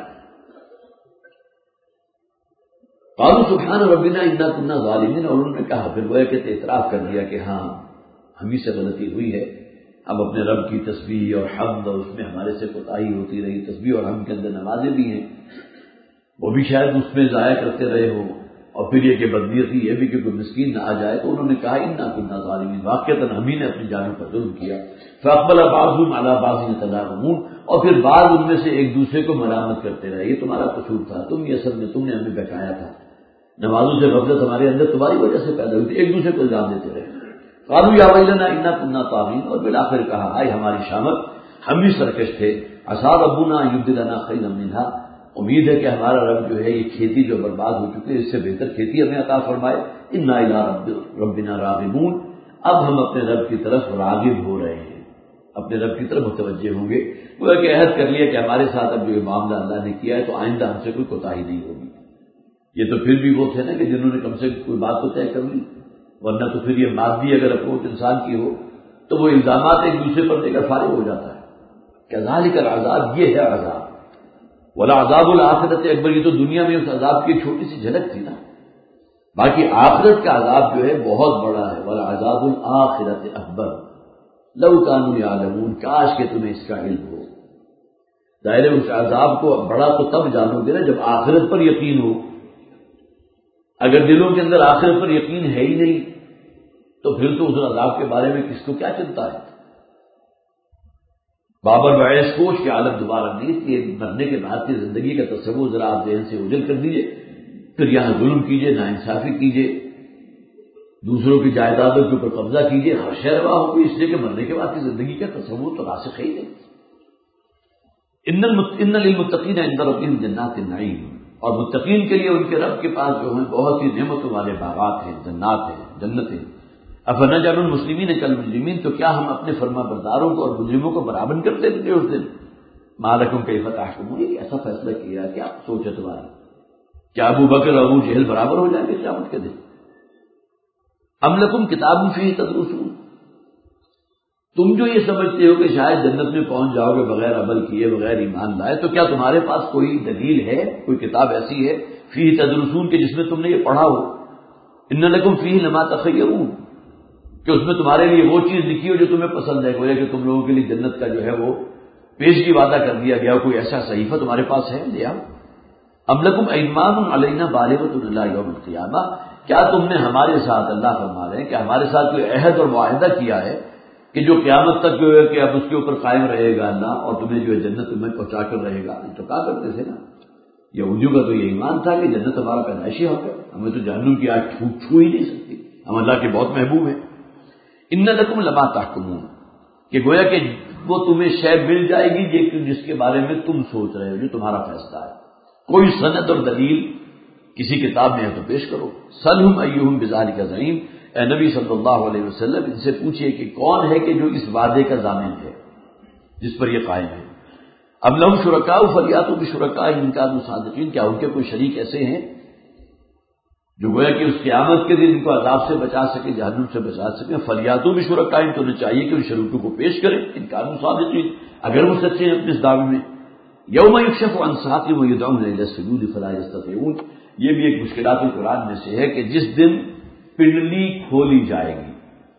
قالوا سبحان ربنا انا كنا ظالمین، اور انہوں نے کہا پھر وہ کہ اعتراف کر دیا کہ ہاں ہم ہی سے غلطی ہوئی ہے، اب اپنے رب کی تسبیح اور حمد اور اس میں ہمارے سے کوتاہی ہوتی رہی. تسبیح اور حمد کے اندر نمازیں بھی ہیں، وہ بھی شاید اس میں ضائع کرتے رہے ہو، اور پھر یہ کہ بدنیتی یہ بھی کہ کوئی مسکین نہ آ جائے. تو انہوں نے کہا انا كنا ظالمین، واقعتاً ہم ہی نے اپنی جانوں پر ظلم کیا. فاقبل بعضهم على بعض يتلاومون، اور پھر بعض ان میں سے ایک دوسرے کو ملامت کرتے رہے، یہ تمہارا قصور تھا، تم یہ اصل میں تم نے ہمیں بہکایا تھا، نمازوں سے غفلت ہمارے اندر تمہاری وجہ سے پیدا ہوئی تھی، ایک دوسرے کو الزام دیتے رہے. قالوا یا ویلنا انا كنا طاغین، اور بالآخر کہا آئی ہماری شامت، ہم بھی سرکش تھے. عسى ربنا ان يبدلنا خيرا منها، امید ہے کہ ہمارا رب جو ہے یہ کھیتی جو برباد ہو چکی ہے اس سے بہتر کھیتی ہمیں عطا فرمائے. انا الى ربنا راغبون، اب ہم اپنے رب کی طرف راغب ہو رہے ہیں، اپنے رب کی طرف متوجہ ہوں گے. وہ کہ عہد کر لیا کہ ہمارے ساتھ اب جو یہ معاملہ اللہ نے کیا ہے تو آئندہ ہم سے کوئی کوتاہی نہیں ہوگی. یہ تو پھر بھی وہ تھے نا کہ جنہوں نے کم سے کم کوئی بات تو طے کر لی، ورنہ تو پھر یہ مادی اگر اپروچ انسان کی ہو تو وہ الزامات ایک دوسرے پر دے کر فارغ ہو جاتا ہے. کذالک العذاب، یہ ہے عذاب. والعذاب الآخرۃ اکبر، یہ تو دنیا میں اس عذاب کی چھوٹی سی جھلک تھی نا، باقی آخرت کا عذاب جو ہے بہت بڑا ہے. والعذاب الآخرۃ اکبر لو کانوا یعلمون، کاش کہ تمہیں اس کا علم ہو. ظاہر اس عذاب کو بڑا تو تب جانو گے نا جب آخرت پر یقین ہو. اگر دلوں کے اندر آخرت پر یقین ہے ہی نہیں تو پھر تو اس عذاب کے بارے میں کس کو کیا چلتا ہے. بابر وعیس کوش کی حالت دوبارہ نہیں تھی، مرنے کے بعد کی زندگی کا تصور ذرا آپ ذہن سے اوجھل کر دیجئے، پھر یہاں ظلم کیجئے، ناانصافی کیجئے، دوسروں کی جائیدادوں کے اوپر قبضہ کیجئے، ہر شے روا ہوگی، اس لیے کہ مرنے کے بعد کی زندگی کا تصور تو راسخ ہی نہیں. ان للمتقین عند ربهم جنات النعیم، اور متقین کے لیے ان کے رب کے پاس جو ہیں بہت ہی نعمتوں والے باغات ہیں، جنات ہیں، جنتیں. افنجعل المسلمین کالمجرمین، تو کیا ہم اپنے فرما برداروں کو اور مجرموں کو برابر کرتے تھے اس دن. ما لکم کیف تحکمون، ایک ایسا فیصلہ کیا، کیا سوچ ہے تمہاری، کیا ابو بکر اور ابو جہل برابر ہو جائیں گے قیامت کے دن. ام لکم کتاب فیہ تدرسون، تم جو یہ سمجھتے ہو کہ شاید جنت میں پہنچ جاؤ گے بغیر عمل کیے، بغیر ایمان لائے، تو کیا تمہارے پاس کوئی دلیل ہے، کوئی کتاب ایسی ہے فیہ تدرسون کہ جس میں تم نے یہ پڑھا ہو. ان لکم فیہ لما تخیرون، کہ اس میں تمہارے لیے وہ چیز لکھی ہو جو تمہیں پسند ہے، گویا کہ تم لوگوں کے لیے جنت کا جو ہے وہ پیشگی وعدہ کر دیا گیا، کوئی ایسا صحیفہ تمہارے پاس ہے لیا. ام لکم ایمان علینا بالغۃ الی یوم القیامہ، کیا تم نے ہمارے ساتھ، اللہ فرما رہے ہیں کہ ہمارے ساتھ کوئی عہد اور معاہدہ کیا ہے کہ جو قیامت تک جو ہے کہ اب اس کے اوپر قائم رہے گا اللہ، اور تمہیں جو ہے جنت تمہیں پہنچا کر رہے گا. تو کہا کرتے تھے نا یہودیوں کا تو یہ ایمان تھا کہ جنت ہمارا پیدائشی حق ہے، ہمیں تو جہنم کی آگ چھو چھو ہی نہیں سکتی، ہم اللہ کے بہت محبوب ہیں. ان لکم لما تحکمون، کہ گویا کہ وہ تمہیں شے مل جائے گی جس کے بارے میں تم سوچ رہے ہو، جو تمہارا فیصلہ ہے. کوئی سند اور دلیل کسی کتاب میں ہے تو پیش کرو. سلہم ایہم بذالک زعیم، اے نبی صلی اللہ علیہ وسلم ان سے پوچھئے کہ کون ہے کہ جو اس وعدے کا ضامن ہے جس پر یہ قائم ہے. اب لہم شرکاء فلیاتوا بشرکائہم ان کانوا صادقین، کیا ان کے کوئی شریک ایسے ہیں جو گویا کہ اس قیامت کے دن ان کو عذاب سے بچا سکے، جہنم سے بچا سکے. فلیاتوا بشرکائہم، تو انہیں چاہیے کہ ان شریکوں کو پیش کریں ان کانوا صادقین، اگر وہ سچے ہیں اپنے اس دعوے میں. یوم یکشف عن ساق ویدعون الی السجود فلا یستطیعون، یہ بھی ایک مشکلات القرآن میں سے ہے کہ جس دن پنڈلی کھولی جائے گی.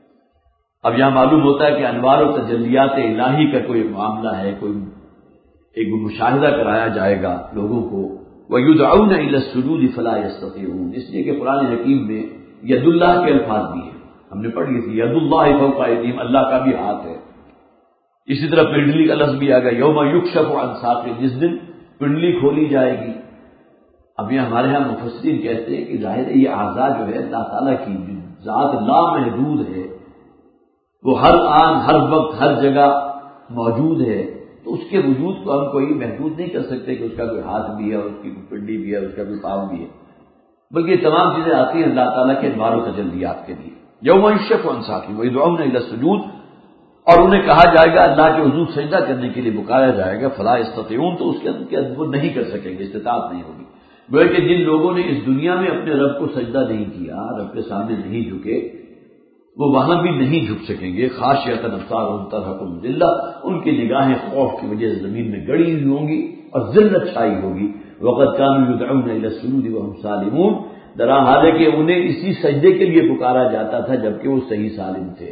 اب یہاں معلوم ہوتا ہے کہ انوار و تجلیات الہی کا کوئی معاملہ ہے، کوئی ایک مشاہدہ کرایا جائے گا لوگوں کو. وَيُدْعَوْنَ إِلَى السُّجُودِ فَلَا يَسْتَطِيعُونَ، اس لیے کہ قرآن حکیم میں ید اللہ کے الفاظ بھی ہیں، ہم نے پڑھ لی تھی ید اللہ فوق ایدیہم، اللہ کا بھی ہاتھ ہے. اسی طرح پنڈلی کا لفظ بھی آ گیا یوم یکشف عن ساق، جس دن پنڈلی کھولی جائے گی. اب یہ ہمارے ہاں مفسرین کہتے ہیں کہ ظاہر ہے یہ اعضاء جو ہے اللہ تعالیٰ کی ذات لامحدود ہے، وہ ہر آن ہر وقت ہر جگہ موجود ہے، تو اس کے وجود کو ہم کوئی محدود نہیں کر سکتے کہ اس کا کوئی ہاتھ بھی ہے، اس کی کوئی پنڈلی بھی ہے، اس کا کوئی پاؤں بھی ہے، بلکہ یہ تمام چیزیں آتی ہیں اللہ تعالیٰ کے انوار و تجلیات کے لیے. یوم یکشف عن ساق ویدعون الی السجود، اور انہیں کہا جائے گا اللہ کے حضور سجدہ کرنے کے لیے پکارا جائے گا. فلا یستطیعون، تو اس کے اندر وہ نہیں کر سکیں گے، استطاعت نہیں ہوگی. گویا کہ جن لوگوں نے اس دنیا میں اپنے رب کو سجدہ نہیں کیا، رب کے سامنے نہیں جھکے، وہ وہاں بھی نہیں جھک سکیں گے. خاشعۃ ابصارہم ترہقہم ذلہ، ان کی نگاہیں خوف کی وجہ سے زمین میں گڑی ہوئی ہوں گی اور ذلت چھائی ہوگی. وقد كانوا يدعون الى السجود وهم سالمون، درا حال ہے کہ انہیں اسی سجدے کے لیے پکارا جاتا تھا جبکہ وہ صحیح سالم تھے.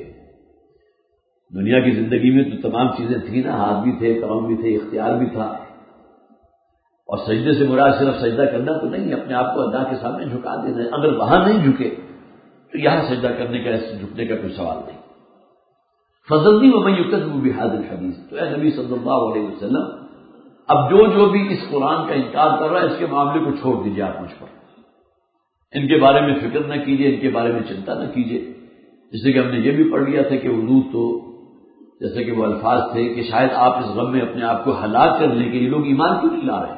دنیا کی زندگی میں تو تمام چیزیں تھیں نا، ہاتھ بھی تھے، کام بھی تھے، اختیار بھی تھا. اور سجدے سے مراد صرف سجدہ کرنا تو نہیں، اپنے آپ کو اللہ کے سامنے جھکا دینا ہے. اگر وہاں نہیں جھکے تو یہاں سجدہ کرنے کا، جھکنے کا کوئی سوال نہیں. فَذَرْنِي وَمَن يُكَذِّبُ بِهَذَا الْحَدِيثِ، تو اے نبی صلی اللہ علیہ وسلم اب جو جو بھی اس قرآن کا انکار کر رہا ہے اس کے معاملے کو چھوڑ دیجیے آپ مجھ پر. ان کے بارے میں فکر نہ کیجیے، ان کے بارے میں چنتا نہ کیجیے. اس لیے کہ ہم نے یہ بھی پڑھ لیا تھا کہ حضور تو جیسے کہ وہ الفاظ تھے کہ شاید آپ اس غم میں اپنے آپ کو ہلاک کرنے کے لیے لوگ ایمان کیوں نہیں لا رہے ہیں.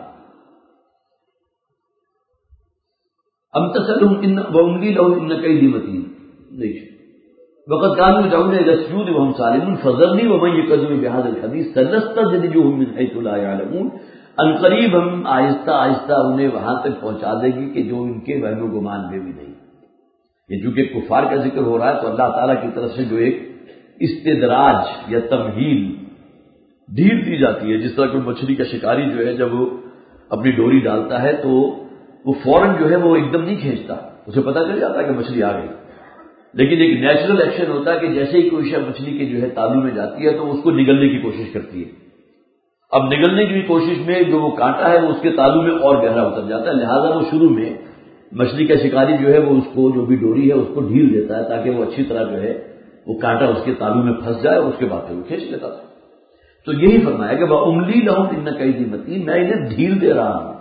ام تسألهم ان واملی لهم ان کیدی متین، دیکھیں وقد كانوا يدعون الى السجود وهم سالمون فذرني ومن يكذب بهذا الحديث سنستدرجهم من حيث لا يعلمون. ان قریب ہم آہستہ آہستہ انہیں وہاں تک پہنچا دیں گے کہ جو ان کے وہم و گمان میں بھی نہیں. یہ چونکہ کفار کا ذکر ہو رہا ہے تو اللہ تعالیٰ کی طرف سے جو ایک استدراج یا تمہیل ڈھیل دی جاتی ہے. جس طرح کوئی مچھلی کا شکاری جو ہے جب وہ اپنی ڈوری ڈالتا ہے تو وہ فوراً جو ہے وہ ایک دم نہیں کھینچتا، اسے پتہ چل جاتا ہے کہ مچھلی آ گئی، لیکن ایک نیچرل ایکشن ہوتا ہے کہ جیسے ہی کوئی شے مچھلی کے جو ہے تالو میں جاتی ہے تو اس کو نگلنے کی کوشش کرتی ہے. اب نگلنے کی کوشش میں جو وہ کانٹا ہے وہ اس کے تالو میں اور گہرا اتر جاتا ہے، لہذا وہ شروع میں مچھلی کا شکاری جو ہے وہ اس کو جو بھی ڈوری ہے اس کو ڈھیل دیتا ہے تاکہ وہ اچھی طرح جو ہے وہ کانٹا اس کے تالو میں پھنس جائے اور اس کے بعد پھر وہ کھینچ لیتا تھا. تو یہی فرمایا کہ وَأُمْلِي لَهُمْ إِنَّ كَيْدِي مَتِينٌ، میں انہیں ڈھیل دے رہا ہوں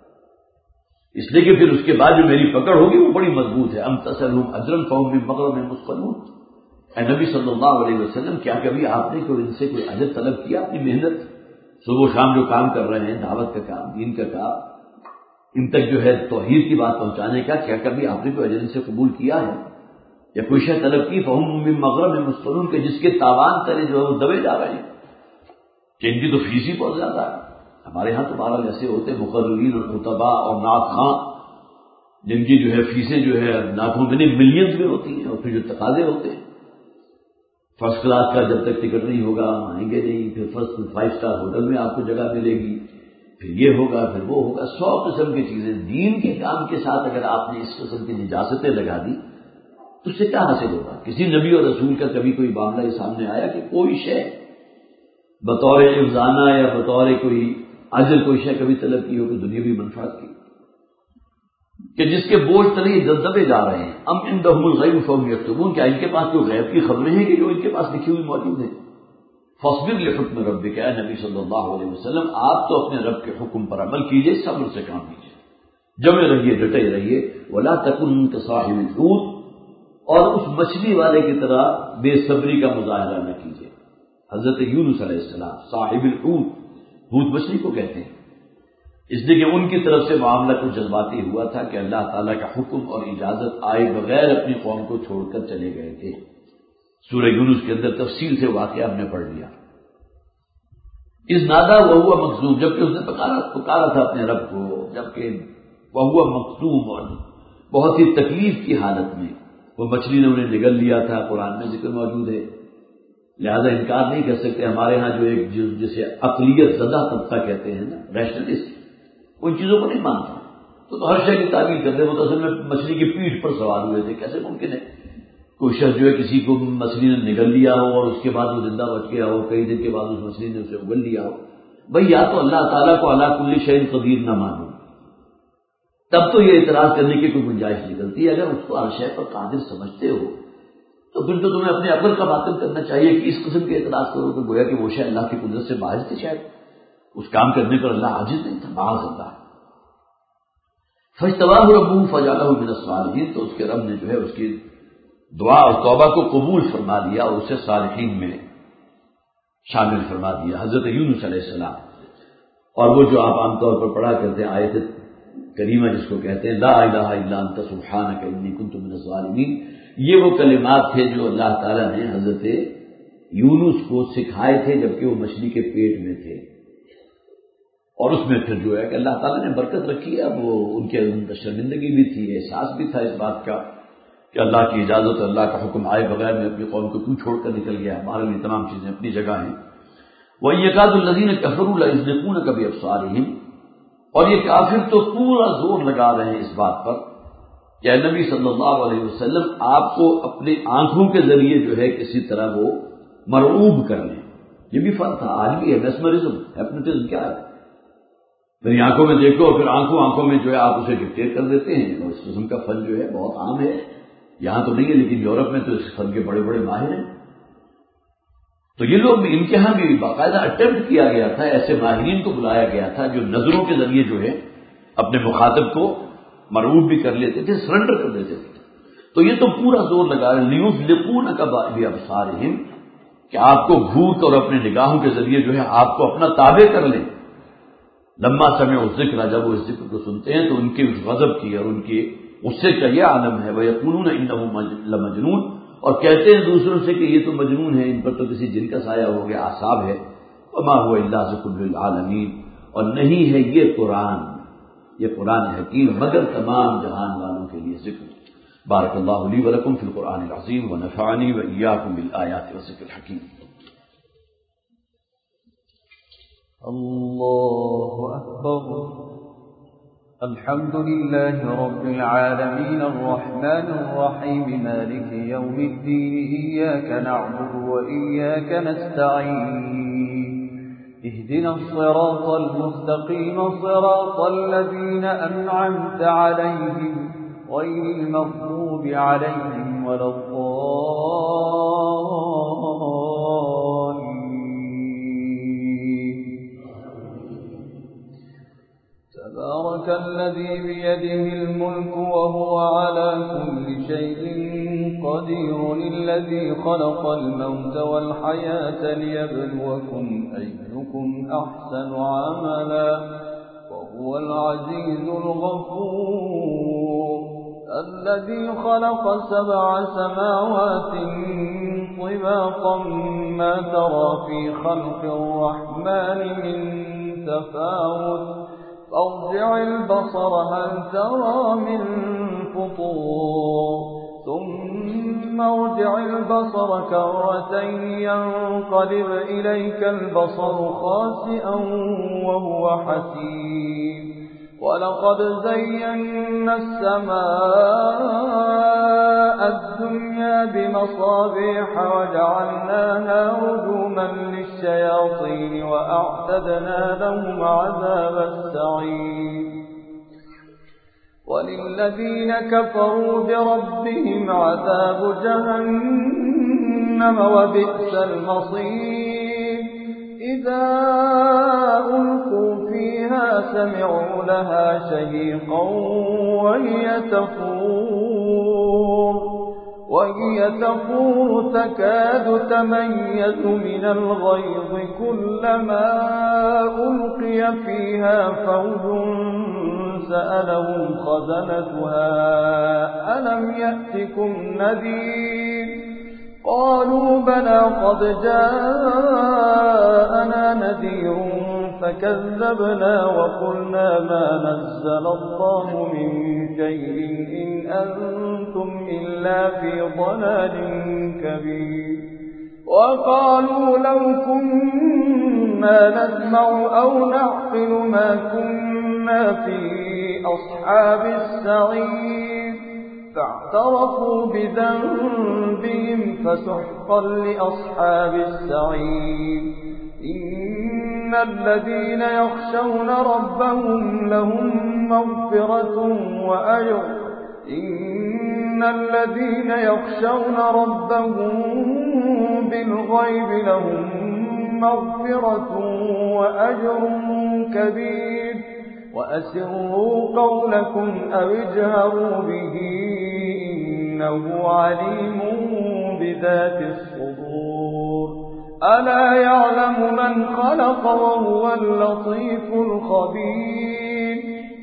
اس لیے کہ پھر اس کے بعد جو میری پکڑ ہوگی وہ بڑی مضبوط ہے. ام تسألهم أجرا فهم من مغرم مثقلون، اے نبی صلی اللہ علیہ وسلم کیا کبھی آپ نے کوئی ان سے کوئی اجر طلب کیا؟ اپنی محنت صبح و شام جو کام کر رہے ہیں، دعوت کا کام، دین کا کام، ان تک جو ہے توحید کی بات پہنچانے کا، کیا کبھی آپ نے کوئی اجر ان سے قبول کیا ہے یا کوئی شے طلب کی؟ فهم من مغرم مثقلون، کہ جس کے تاوان تلے جو ہے وہ دبے جا رہے ہیں کہ ان کی تو فیس ہی بہت زیادہ ہے. ہمارے ہاں تو بہرحال ایسے ہوتے مقررین اور خطباء اور نعت خواں جن کی جو ہے فیسیں جو ہے لاکھوں میں نہیں ملینز میں ہوتی ہیں، اور پھر جو تقاضے ہوتے ہیں فرسٹ کلاس کا جب تک ٹکٹ نہیں ہوگا آئیں گے نہیں، پھر فرسٹ فائیو اسٹار ہوٹل میں آپ کو جگہ ملے گی، پھر یہ ہوگا پھر وہ ہوگا، سو قسم کی چیزیں. دین کے کام کے ساتھ اگر آپ نے اس قسم کی نجاستیں لگا دی تو اس سے کیا حاصل ہوگا؟ کسی نبی اور رسول کا کبھی کوئی معاملہ یہ سامنے آیا کہ کوئی شے بطور افزانہ یا بطور کوئی اجر کوئی شے کبھی طلب کی ہو کہ دنیاوی منفعت کی، کہ جس کے بوجھ تلے یہ دبے جا رہے ہیں؟ ام عندهم الغیب فهم یکتبون، کیا ان کے پاس کوئی غیب کی خبریں ہیں کہ جو ان کے پاس لکھی ہوئی موجود ہیں؟ فاصبر لحکم ربک، اے نبی صلی اللہ علیہ وسلم آپ تو اپنے رب کے حکم پر عمل کیجئے، صبر سے کام کیجئے، جمے رہیے، ڈٹے رہیے. ولا تکن کصاحب الحوت، اور اس مچھلی والے کی طرح بے صبری کا مظاہرہ نہ کیجیے. حضرت یونس علیہ السلام صاحب الحوت، حوت مچھلی کو کہتے ہیں، اس لیے کہ ان کی طرف سے معاملہ کچھ جذباتی ہوا تھا کہ اللہ تعالیٰ کا حکم اور اجازت آئے بغیر اپنی قوم کو چھوڑ کر چلے گئے تھے. سورہ یونس کے اندر تفصیل سے واقعہ ہم نے پڑھ لیا. اس نادا وہ ہوا مخزوم، جبکہ اس نے پکارا پکارا تھا اپنے رب کو، جبکہ وہ ہوا مخزوم اور بہت ہی تکلیف کی حالت میں. وہ مچھلی نے انہیں نگل لیا تھا، قرآن میں ذکر موجود ہے. لہذا انکار نہیں کر سکتے. ہمارے ہاں جو ایک جسے عقلیت زدہ طبقہ کہتے ہیں نا، ریشنلسٹ، ان چیزوں کو نہیں مانتا. تو, تو ہر شے کی تعبیر کرتے. وہ تو اصل میں مچھلی کی پیٹھ پر سوار ہوئے تھے. کیسے ممکن ہے کوئی شخص جو ہے کسی کو مچھلی نے نگل لیا ہو اور اس کے بعد وہ زندہ بچ گیا ہو، کئی دن کے بعد اس مچھلی نے اسے اگل لیا ہو. بھئی یا تو اللہ تعالیٰ کو علی کل شیء قدیر نہ مانو، تب تو یہ اعتراض کرنے کی کوئی گنجائش نکلتی ہے. اگر اس کو ہر شے پر قادر سمجھتے ہو تو پھر تو تمہیں اپنے عقل کا باطل کرنا چاہیے کہ اس قسم کے اعتراض کرو کہ گویا کہ وہ شے اللہ کی قدرت سے باعث تھی. شاید اس کام کرنے پر اللہ عاجز نہیں تھا، معاذ اللہ. فاجتباہ ربہ فجعلہ من الصالحین، تو اس کے رب نے جو ہے اس کی دعا اور توبہ کو قبول فرما لیا اور اسے صالحین میں شامل فرما دیا. حضرت یونس علیہ السلام. اور وہ جو آپ عام طور پر پڑھا کرتے ہیں آیت کریمہ جس کو کہتے ہیں لا الہ الا انت سبحانک انی کنت من الظالمین، یہ وہ کلمات تھے جو اللہ تعالیٰ نے حضرت یونس کو سکھائے تھے جبکہ وہ مچھلی کے پیٹ میں تھے. اور اس میں پھر جو ہے کہ اللہ تعالیٰ نے برکت رکھی ہے. اب وہ ان کے اندر شرمندگی بھی تھی، احساس بھی تھا اس بات کا کہ اللہ کی اجازت، اللہ کا حکم آئے بغیر میں اپنی قوم کو کیوں چھوڑ کر نکل گیا. ہمارے لیے تمام چیزیں اپنی جگہ ہیں. وَيَكَادُ الَّذِينَ كَفَرُوا لَيُزْلِقُونَكَ بِأَبْصَارِهِمْ، اور یہ کافر تو پورا زور لگا رہے ہیں اس بات پر کہ اے نبی صلی اللہ علیہ وسلم آپ کو اپنی آنکھوں کے ذریعے جو ہے کسی طرح وہ مرعوب کر لیں. یہ بھی فن تھا، آج بھی ہے. میسمرزم، ہیپنوٹزم کیا ہے؟ میری آنکھوں میں دیکھو اور پھر آنکھوں آنکھوں میں جو ہے آپ اسے ڈکٹیٹ کر دیتے ہیں. اور اس قسم کا فن جو ہے بہت عام ہے. یہاں تو نہیں ہے لیکن یورپ میں تو اس فن کے بڑے بڑے ماہر ہیں. تو یہ لوگ بھی ان کے ہاں بھی باقاعدہ اٹیمپٹ کیا گیا تھا، ایسے ماہرین کو بلایا گیا تھا جو نظروں کے ذریعے جو ہے اپنے مخاطب کو مرعوب بھی کر لیتے تھے، سرنڈر کر دیتے تھے. تو یہ تو پورا زور لگا رہے لیُزْلِقُونَکَ بِأَبْصَارِهِمْ کہ آپ کو گھوٹ اور اپنے نگاہوں کے ذریعے جو ہے آپ کو اپنا تابع کر لیں. لما سمعوا الذکر، جب وہ اس ذکر کو سنتے ہیں تو ان کے اس غضب کی اور ان کے غصے کا یہ عالم ہے. وَيَقُولُونَ إِنَّهُ لَمَجْنُونٌ، اور کہتے ہیں دوسروں سے کہ یہ تو مجنون ہے، ان پر تو کسی جن کا سایہ ہو گیا، اعصاب ہے. وَمَا هُوَ إِلَّا ذِكْرٌ لِّلْعَالَمِينَ، اور نہیں ہے یہ قرآن، یہ قرآن حکیم مگر تمام جہان والوں کے لیے ذکر. بارک اللہ لی ولکم فی القرآن العظیم ونفعنی وإیاکم بالآیات والذکر الحکیم. اللہ اکبر. الحمد لله رب العالمين الرحمن الرحيم مالك يوم الدين إياك نعبد وإياك نستعين اهدنا الصراط المستقيم صراط الذين أنعمت عليهم غير المغضوب عليهم ولا الضالين. تبارك الذي بيده الملك وهو على كل شيء قدير، الذي خلق الموت والحياة ليبلوكم أيكم أحسن عملا وهو العزيز الغفور. الذي خلق سبع سماوات طباقا ما ترى في خلق الرحمن من تفاوت فارجع البصر هل ترى من فطور ثم ارجع البصر كرتين ينقلب إليك البصر خاسئا وهو حسير. ولقد زينا السماء الدنيا بمصابيح وجعلناها رجوما للشياطين وأعتدنا لهم عذاب السعير. وللذين كفروا بربهم عذاب جهنم وبئس المصير. إذا ألقوا فيها سمعوا لها شهيقا وهي تفور وهي تفور تكاد تميز من الغيظ كلما ألقي فيها فوج سألهم خزنتها ألم يأتكم نذير قالوا بلى قد جاءنا نذير فكذبنا وقلنا ما نزل الله من شيء إن أنتم إلا في ضلال كبير وقالوا لو كنا نسمع أو نعقل ما كنا في أصحاب السعير فاعترفوا بذنبهم فسحقا لأصحاب السعير إن الذين يخشون ربهم لهم مغفرة وأجر إن الذين يخشون ربهم بالغيب لهم مغفرة وأجر كبير وأسروا قولكم أو اجهروا به إنه عليم بذات الصدور ألا يعلم من خلق وهو اللطيف الخبير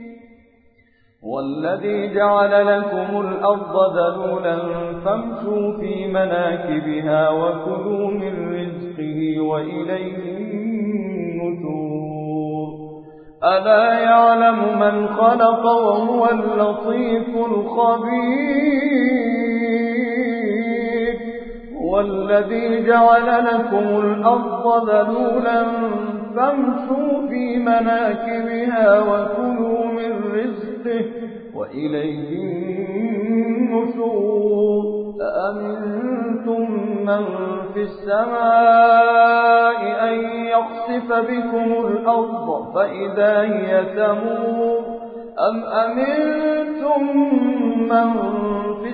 والذي جعل لكم الأرض ذلولا فامشوا في مناكبها وكلوا من رزقه وإليه النشور ألا يعلم من خلق وهو اللطيف الخبير والذي جعل لكم الأرض ذلولا فامشوا في مناكبها وكلوا من رزقه وإليه النشور أأمنتم من في السماء أن يخسف بكم الأرض فإذا هي تمور أم أمنتم من في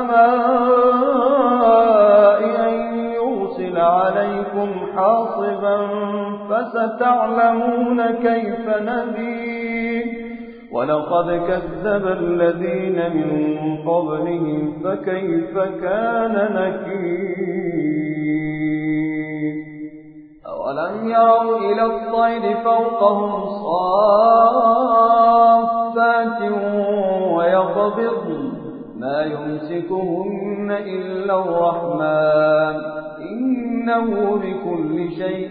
السماء أن يرسل عليكم حاصبا فستعلمون كيف نذير ولقد كذب الذين من قبلهم فكيف كان نكير أولم يروا إلى الطير فوقهم صافات ويقبضن ما يمسكهن إلا الرحمن إنه بكل شيء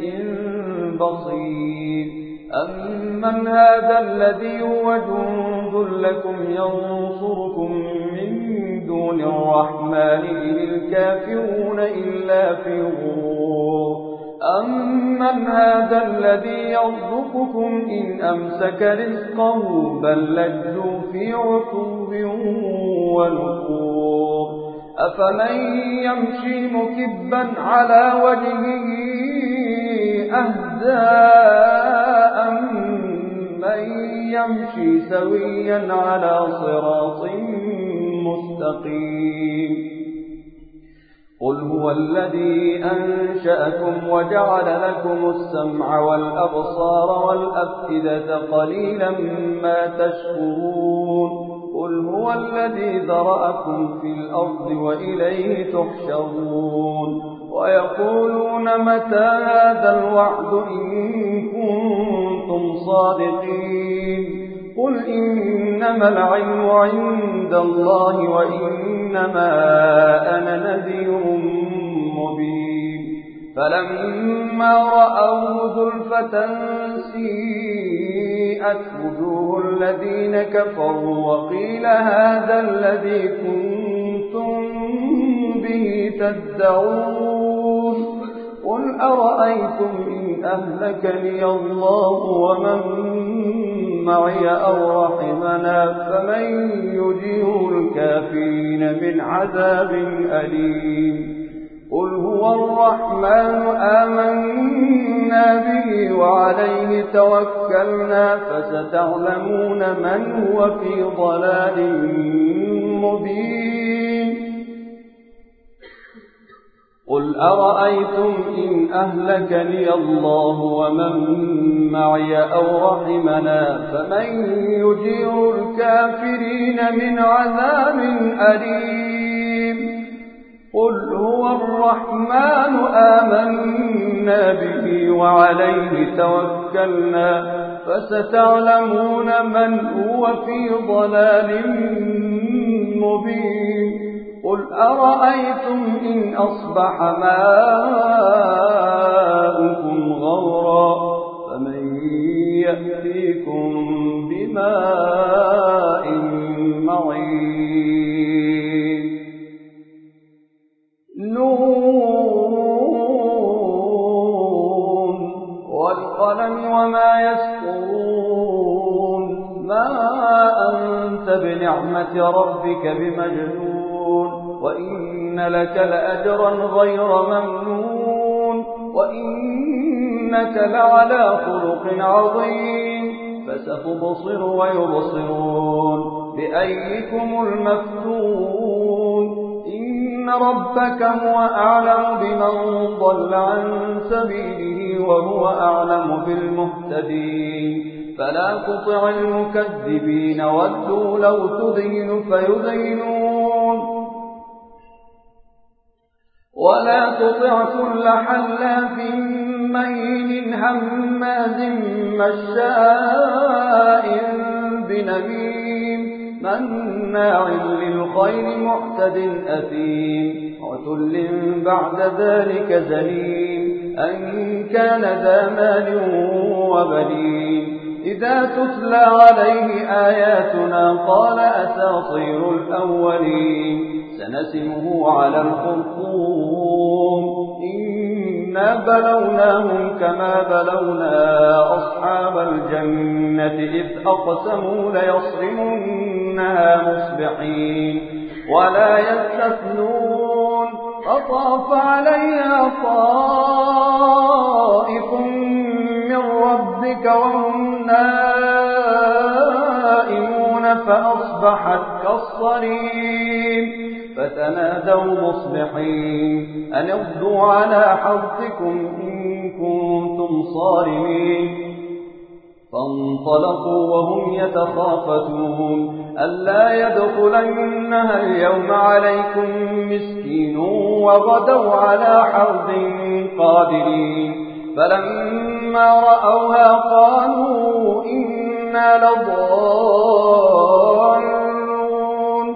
بصير أمن هذا الذي هو جند لكم ينصركم من دون الرحمن إن الكافرون إلا في غرور أمن هذا الذي يرزقكم إن أمسك رزقه بل لجوا في عتو ونفور أفمن يمشي مكبا على وجهه أهداء من يمشي سويا على صراط مستقيم قل هو الذي أنشأكم وجعل لكم السمع والأبصار والأفئدة قليلا ما تشكرون قل هو الذي ذرأكم في الأرض وإليه تحشرون ويقولون متى هذا الوعد إن كنتم صادقين قل إنما العلم عند الله وإنما أنا نذير مبين فلما رأوا زلفة سيئت وجوه الذين كفروا وقيل هذا الذي كنتم به تدعون قل أرأيتم إن أهلكني الله ومن معي أو رحمنا فمن يجير الكافرين من عذاب أليم قل هو الرحمن آمنا به وعليه توكلنا فستعلمون من هو في ضلال مبين قل أرأيتم إن أهلكني الله ومن معي أو رحمنا فمن يجير الكافرين من عذاب أليم قل هو الرحمن آمنا به وعليه توكلنا فستعلمون من هو في ضلال مبين قل أرأيتم إن أصبح ماؤكم غورا فمن يأتيكم بماء معين نون والقلم وما يسطرون ما أنت بنعمة ربك بمجنون وإن لك لأجرا غير ممنون وإنك لعلى خلق عظيم فستبصر ويبصرون بأيكم المفتون إن ربك هو أعلم بمن ضل عن سبيله وهو أعلم بالمهتدين فلا تطع المكذبين ودوا لو تدهن فيدينون ولا تطع كل حلاف مهين هماز مشاء بنميم مناع للخير معتد أثيم عتل بعد ذلك زنيم أن كان ذا مال وبنين إذا تتلى عليه آياتنا قال أساطير الأولين سنسمه على الخرطوم إنا بلوناهم كما بلونا أصحاب الجنة إذ أقسموا ليصرمنها مصبحين ولا يستثنون فطاف عليها طائف من ربك وهم نائمون فأصبحت كالصريم فتنادوا مصبحين أن اغدوا على حرثكم إن كنتم صارمين فانطلقوا وهم يتخافتون ألا يدخلنها اليوم عليكم مسكين وغدوا على حرد قادرين فلما رأوها قالوا إنا لضالون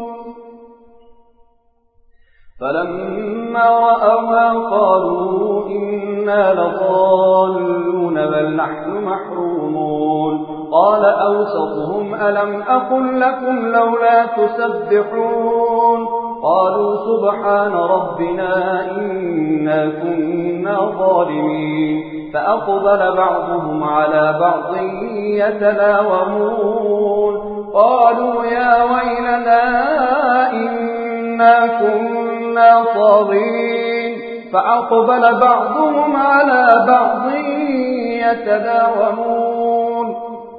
فلما رأوها قالوا إنا لضالون بل نحن محرومون قال أوسطهم ألم أقل لكم لولا تسبحون قالوا سبحان ربنا إنا كنا ظالمين فأقبل بعضهم على بعض يتلاومون قالوا يا ويلنا إنا كنا طاغين فأقبل بعضهم على بعض يتلاومون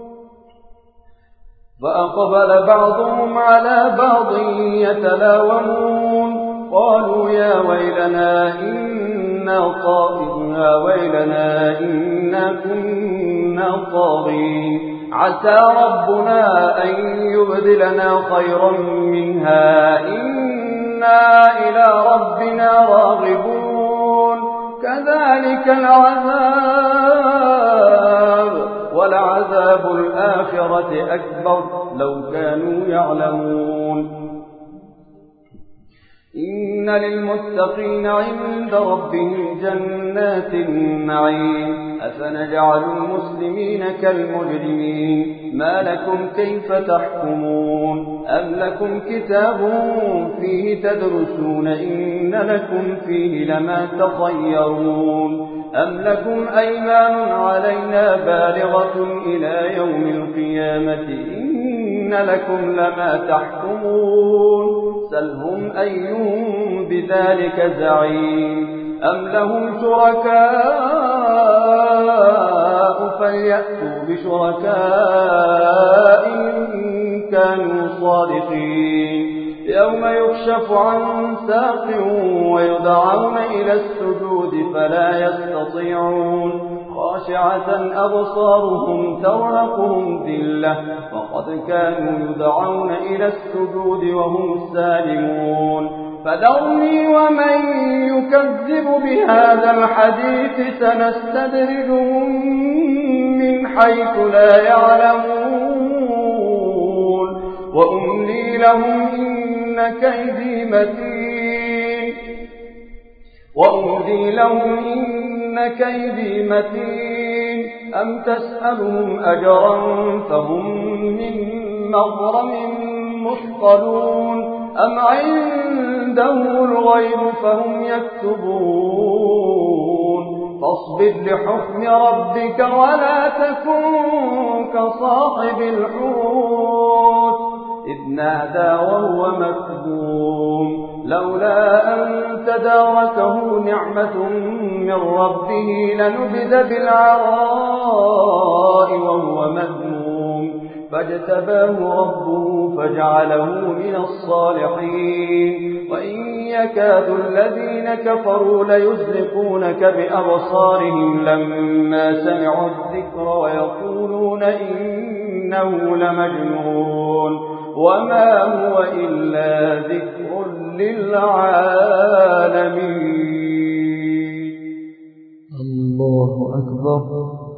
فأقبل بعضهم على بعض يتلاومون قالوا يا ويلنا إنا طاغين يا ويلنا إنا كنا طاغين عسى ربنا أن يبدلنا خيرا منها إنا إلى ربنا راغبون كذلك العذاب ولعذاب الآخرة أكبر لو كانوا يعلمون إن للمتقين عند ربهم جنات النعيم أفنجعل المسلمين كالمجرمين ما لكم كيف تحكمون أم لكم كتاب فيه تدرسون إن لكم فيه لما تخيرون أم لكم أيمان علينا بالغة إلى يوم القيامة إن لكم لما تحكمون سلهم أيهم بذلك زعيم أم لهم شركاء فليأتوا بشركاء إن كانوا صادقين يوم يكشف عن ساق ويدعون إلى السجود فلا يستطيعون خاشعة أبصارهم ترهقهم ذلة وقد كانوا يدعون إلى السجود وهم سالمون فذرني ومن يكذب بهذا الحديث سنستدرجهم من حيث لا يعلمون وأملي لهم إن كيدي متين وأملي لهم إن كيدي متين أم تسألهم أجرا فهم من مغرم مثقلون أم عنده الغيب فهم يكتبون فاصبر لحكم ربك ولا تكن كصاحب الحوت إذ نادى وهو مكذوم لولا أن تداركه نعمة من ربه لنبذ بالعراء وهو مذموم فاجتباه ربه فجعله من الصالحين وإن يكاد الذين كفروا ليزلقونك بأبصارهم لما سمعوا الذكر ويقولون إنه لمجنون وما هو إلا ذكر للعالمين. الله أكبر.